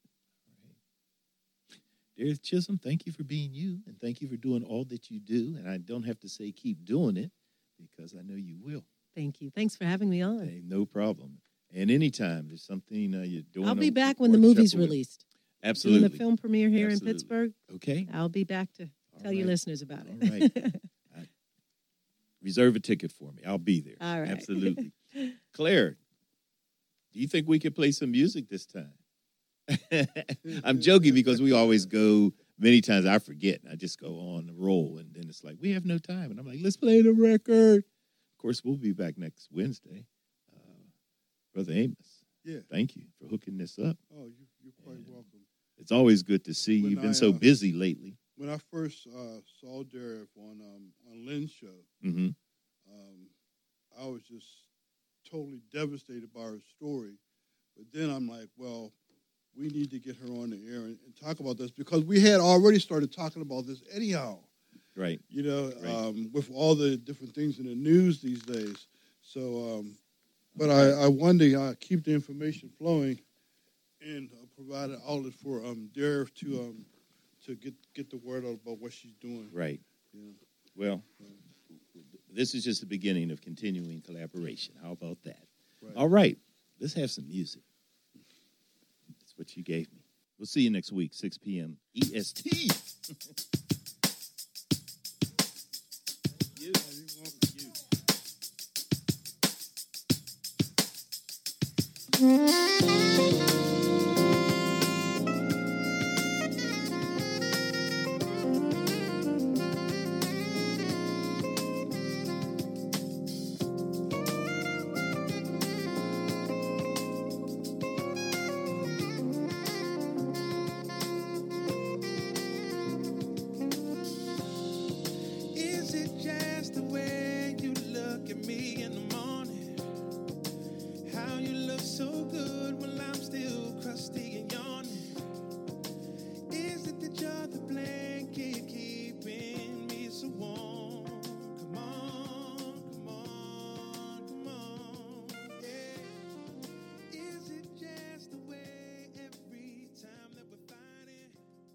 Darieth Chisholm, thank you for being you, and thank you for doing all that you do. And I don't have to say keep doing it, because I know you will. Thank you. Thanks for having me on. Hey, no problem. And anytime there's something uh, you're doing, I'll be a back when the workshop movie's or with- released. Absolutely. Doing the film premiere here Absolutely. in Pittsburgh. Okay. I'll be back to All tell you right. listeners about it. All right. I- reserve a ticket for me. I'll be there. All right. Absolutely. Claire, do you think we could play some music this time? I'm joking, because we always go, many times I forget. I just go on the roll, and then it's like, we have no time. And I'm like, let's play the record. Of course, we'll be back next Wednesday. Uh, Brother Amos, Yeah. thank you for hooking this up. Oh, you, you're quite Yeah. welcome. It's always good to see you. When You've been I, so uh, busy lately. When I first uh, saw Darieth on um, on Lynn's show, Mm-hmm. um, I was just totally devastated by her story. But then I'm like, well, we need to get her on the air and, and talk about this, because we had already started talking about this anyhow. Right. You know, Right. um, with all the different things in the news these days. So, um, but I, I wanted to uh, keep the information flowing and uh, provide an outlet for um, Darieth to um, to get get the word out about what she's doing. Right. Yeah. Well, this is just the beginning of continuing collaboration. How about that? Right. All right. Let's have some music. That's what you gave me. We'll see you next week, six p.m. E S T. you. Is it just the way you look at me in the morning? How you look so good while I'm still crusty and yawning? Is it that you're the blanket keeping me so warm? Come on, come on, come on, yeah. Is it just the way every time that we're fighting?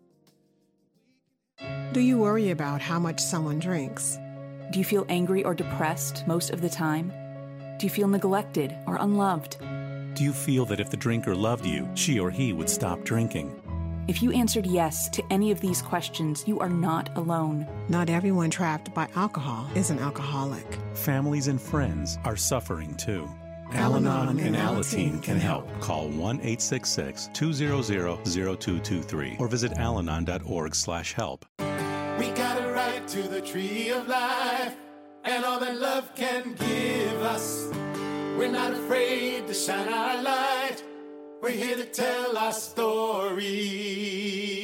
Do you worry about how much someone drinks? Do you feel angry or depressed most of the time? Do you feel neglected or unloved? Do you feel that if the drinker loved you, she or he would stop drinking? If you answered yes to any of these questions, you are not alone. Not everyone trapped by alcohol is an alcoholic. Families and friends are suffering too. Al-Anon Al-Anon and and Alateen Alateen can help. Call one eight six six, two zero zero, zero two two three or visit alanon dot org slash help. We got a right to the tree of life and all that love can give us. We're not afraid to shine our light. We're here to tell our story.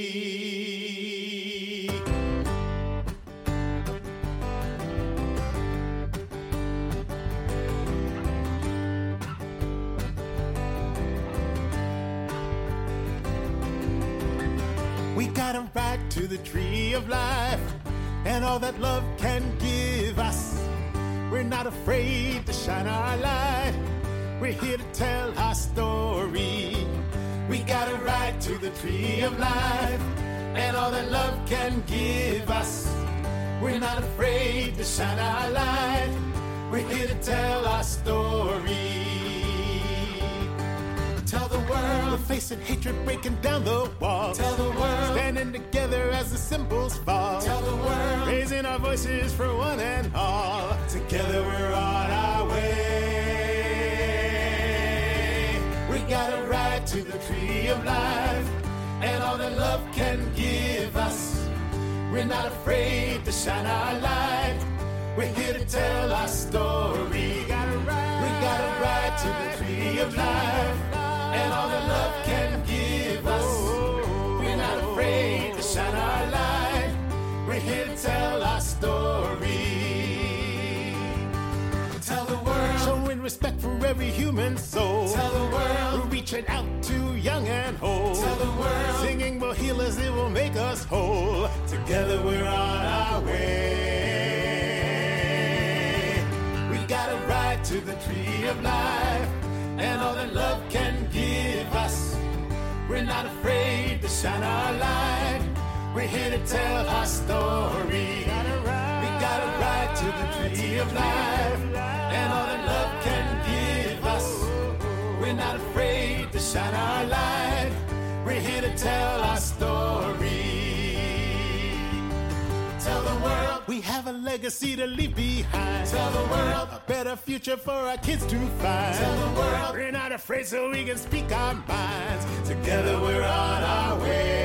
We got a right to the tree of life and all that love can give us. We're not afraid to shine our light. We're here to tell our story. We got a right to the tree of life and all that love can give us. We're not afraid to shine our light. We're here to tell our story. Tell the world we're facing hatred breaking down the walls. Tell the world standing together as the symbols fall. Tell the world raising our voices for one and all. Together we're on our way. We got a right to the tree of life and all that love can give us. We're not afraid to shine our light. We're here to tell our story. We got a right, we got a right to the tree of life and all that love can give us. We're not afraid to shine our light. We're here to tell our story. Tell the world, showing respect for every human soul. Tell the world, we're reaching out to young and old. Tell the world, singing will heal us, it will make us whole. Together we're on our way. We got a right to the tree of life and all that love can give us. We're not afraid to shine our light. We're here to tell our story. We got a right, we got a right to the tree of life and all that love can give us. We're not afraid to shine our light. We're here to tell our story. Tell the world we have a legacy to leave behind. Tell the world a better future for our kids to find. Tell the world we're not afraid so we can speak our minds. Together we're on our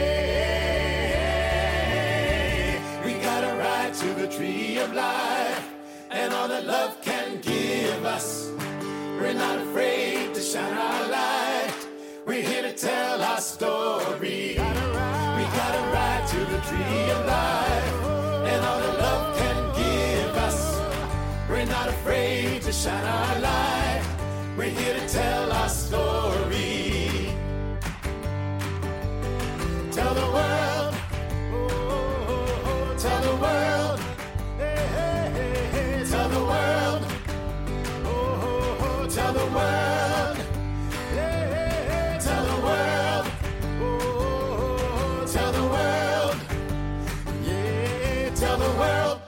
way. We got a right to the tree of life and all that love can give us. We're not afraid to shine our light. We're here to tell our story. We got a right, we got a right to the tree of life and all that love can give us. We're not afraid to shine our light. We're here to tell our story. Tell the world, oh, oh, oh, tell the world, hey, hey, hey, hey. Tell the world, oh, oh, oh, tell the world, hey, hey, hey. Tell the world, oh, oh, oh, tell the world, yeah, tell the world.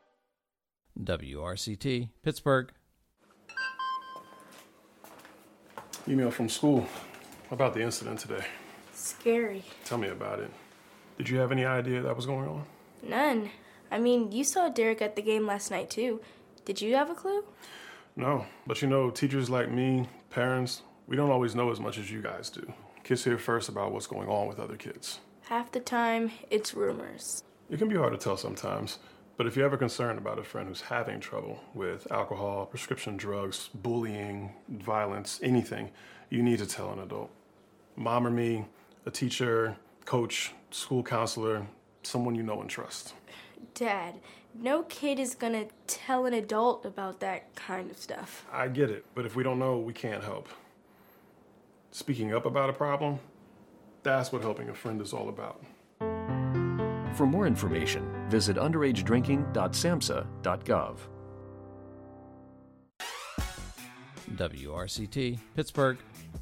W R C T, Pittsburgh. Email from school about the incident today. Scary. Tell me about it. Did you have any idea that was going on? None. I mean, you saw Derek at the game last night, too. Did you have a clue? No, but you know, teachers like me, parents, we don't always know as much as you guys do. Kids hear first about what's going on with other kids. Half the time, it's rumors. It can be hard to tell sometimes, but if you're ever concerned about a friend who's having trouble with alcohol, prescription drugs, bullying, violence, anything, you need to tell an adult. Mom or me, a teacher, coach, school counselor, someone you know and trust. Dad, no kid is gonna tell an adult about that kind of stuff. I get it, but if we don't know, we can't help. Speaking up about a problem, that's what helping a friend is all about. For more information, visit underage drinking dot samhsa dot gov. W R C T, Pittsburgh.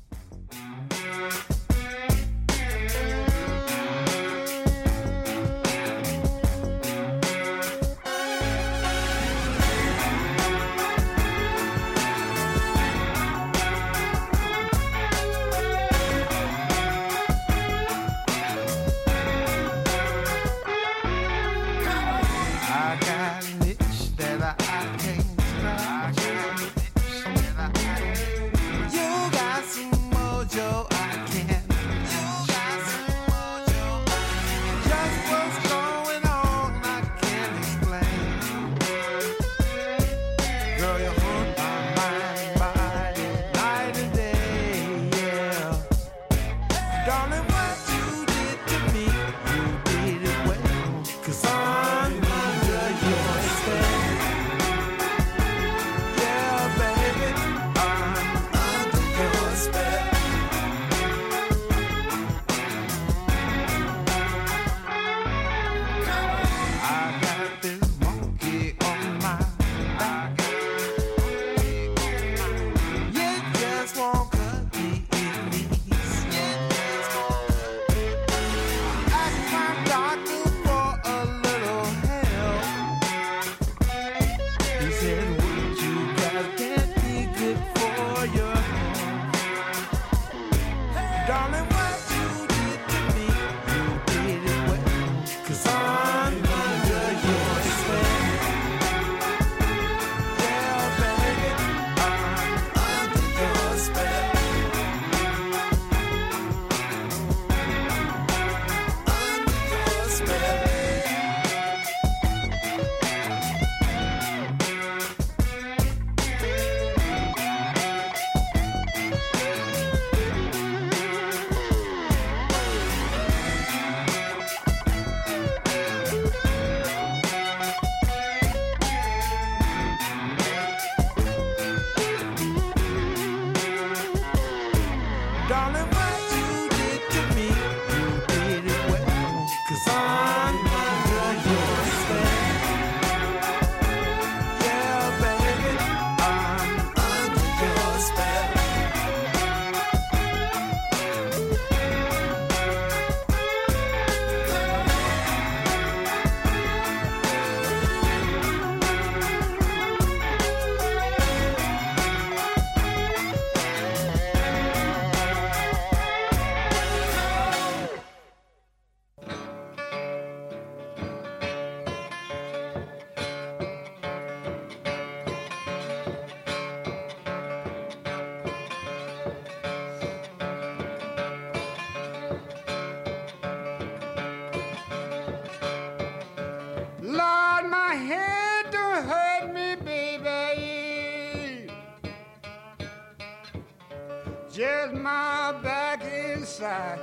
Just my back inside.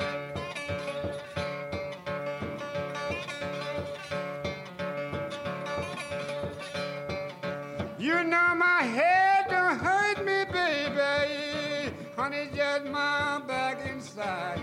You know my head don't hurt me, baby. Honey, just my back inside.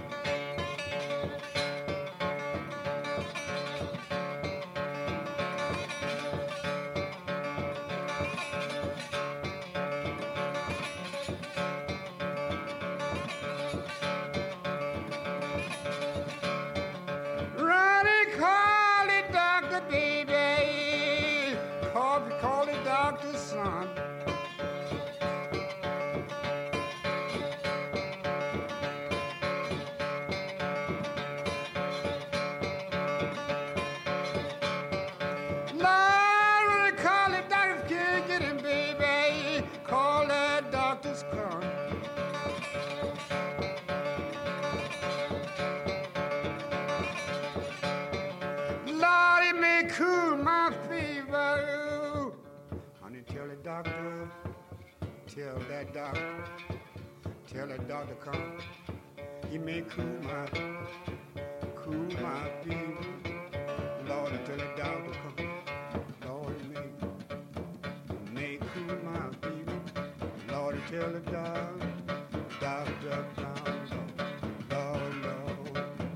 cool my fever. Honey, tell the doctor, tell that doctor, tell that doctor come. He may cool my, cool my fever. Lord, tell the doctor come. Lord, he may, may cool my fever. Lord, tell the doctor, doctor come. Lord, Lord.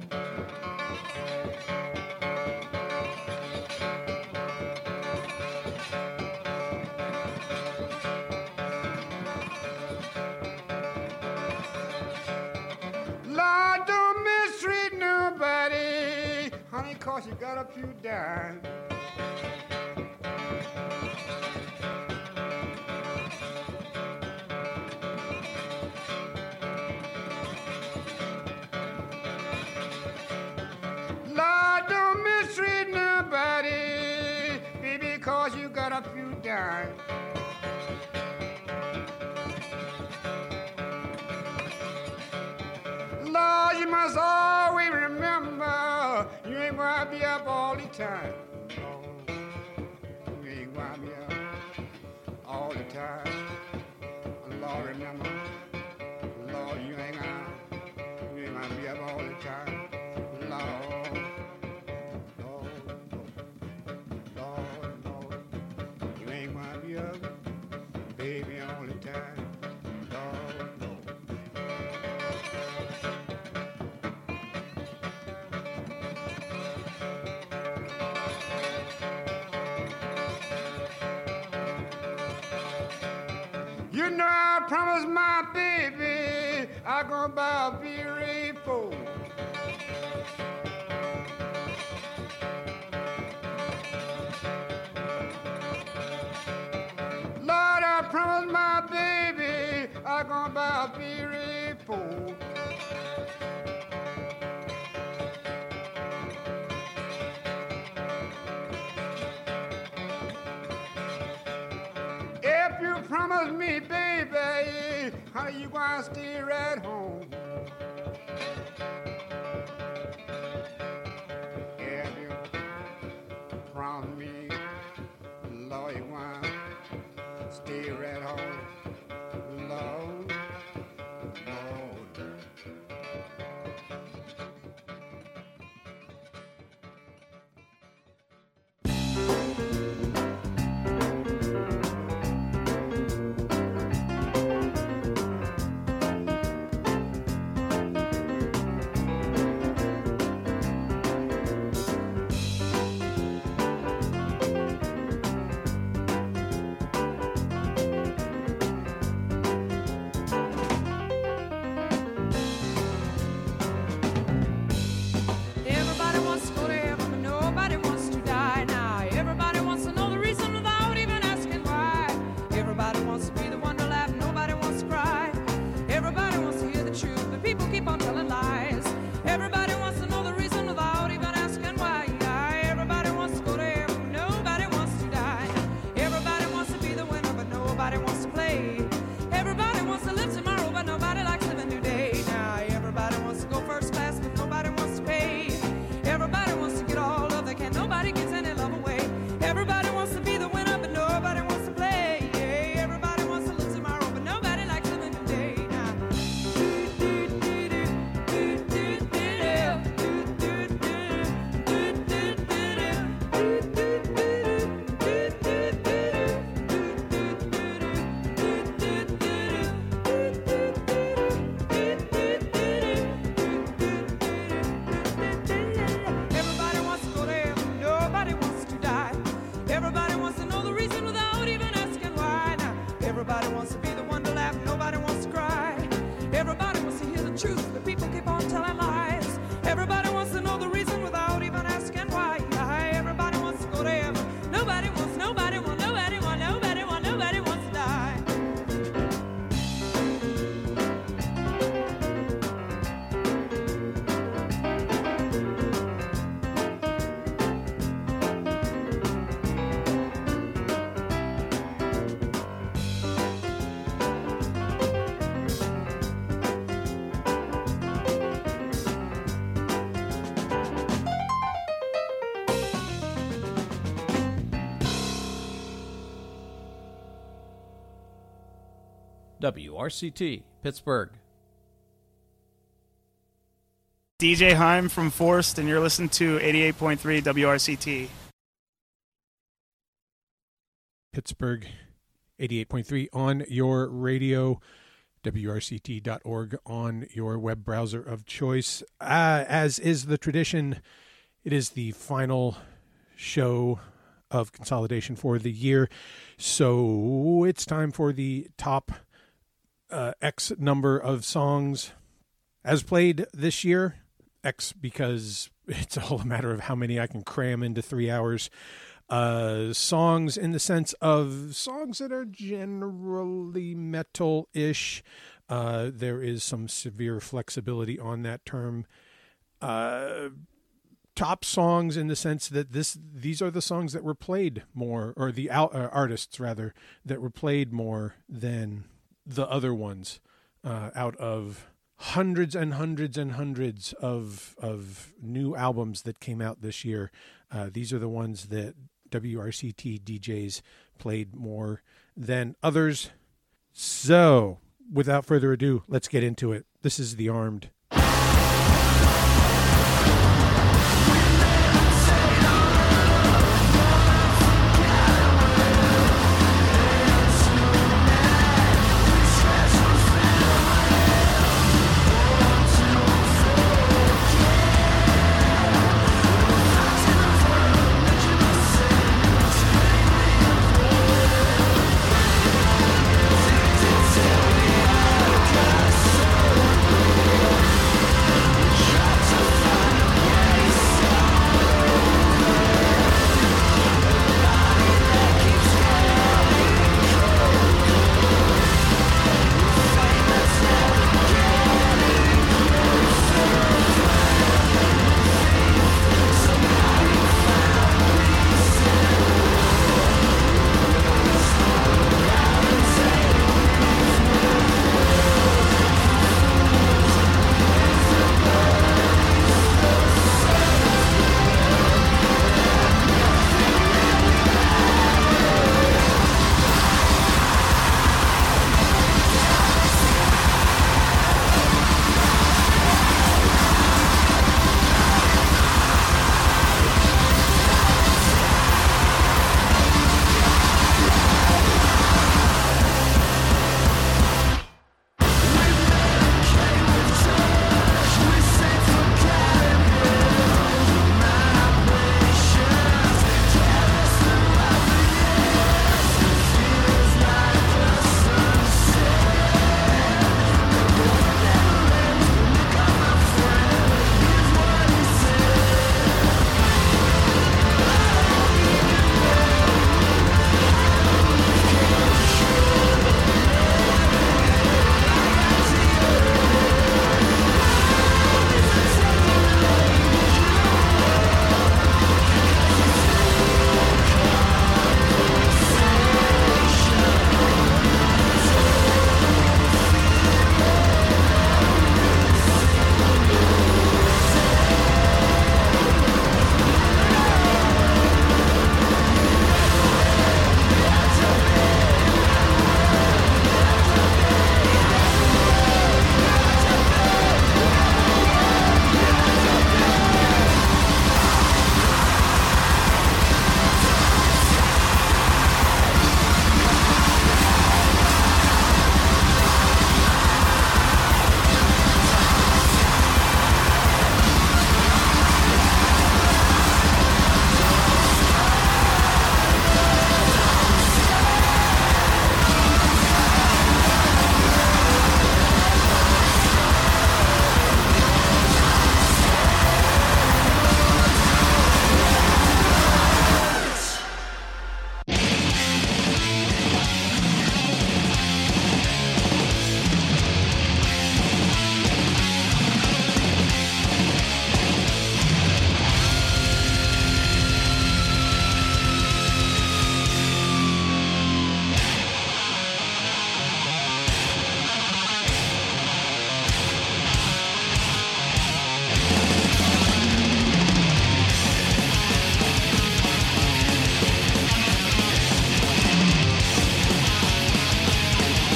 Lord, don't mistreat nobody, honey, cause you got a few dimes. Lord, don't mistreat nobody, baby, cause you got a few dimes. Lord, you must always remember you ain't gonna be up all the time. Oh, you ain't gonna be up all the time. Lord, remember, Lord, you ain't gonna, you ain't gonna be up all the time. Lord, Lord, Lord, Lord, you ain't gonna be up, baby, all the time. Lord, Lord. You know I promised my baby I gonna buy a V four. Lord, I promised my baby I gonna buy a V four. If you promise me, baby, how you gonna stay right home? If you promise me, Lord, you gonna stay right home, Lord, Lord. W R C T, Pittsburgh. D J Heim from Forced, and you're listening to eighty-eight point three W R C T. Pittsburgh, eighty-eight point three on your radio, W R C T dot org on your web browser of choice. Uh, as is the tradition, it is the final show of consolidation for the year. So it's time for the top uh, X number of songs as played this year. X because it's all a matter of how many I can cram into three hours. Uh, songs in the sense of songs that are generally metal-ish. Uh, there is some severe flexibility on that term. Uh, top songs in the sense that this these are the songs that were played more, or the out, uh, artists rather, that were played more than the other ones uh, out of hundreds and hundreds and hundreds of of new albums that came out this year. Uh, these are the ones that W R C T D Js played more than others. So, without further ado, let's get into it. This is The Armed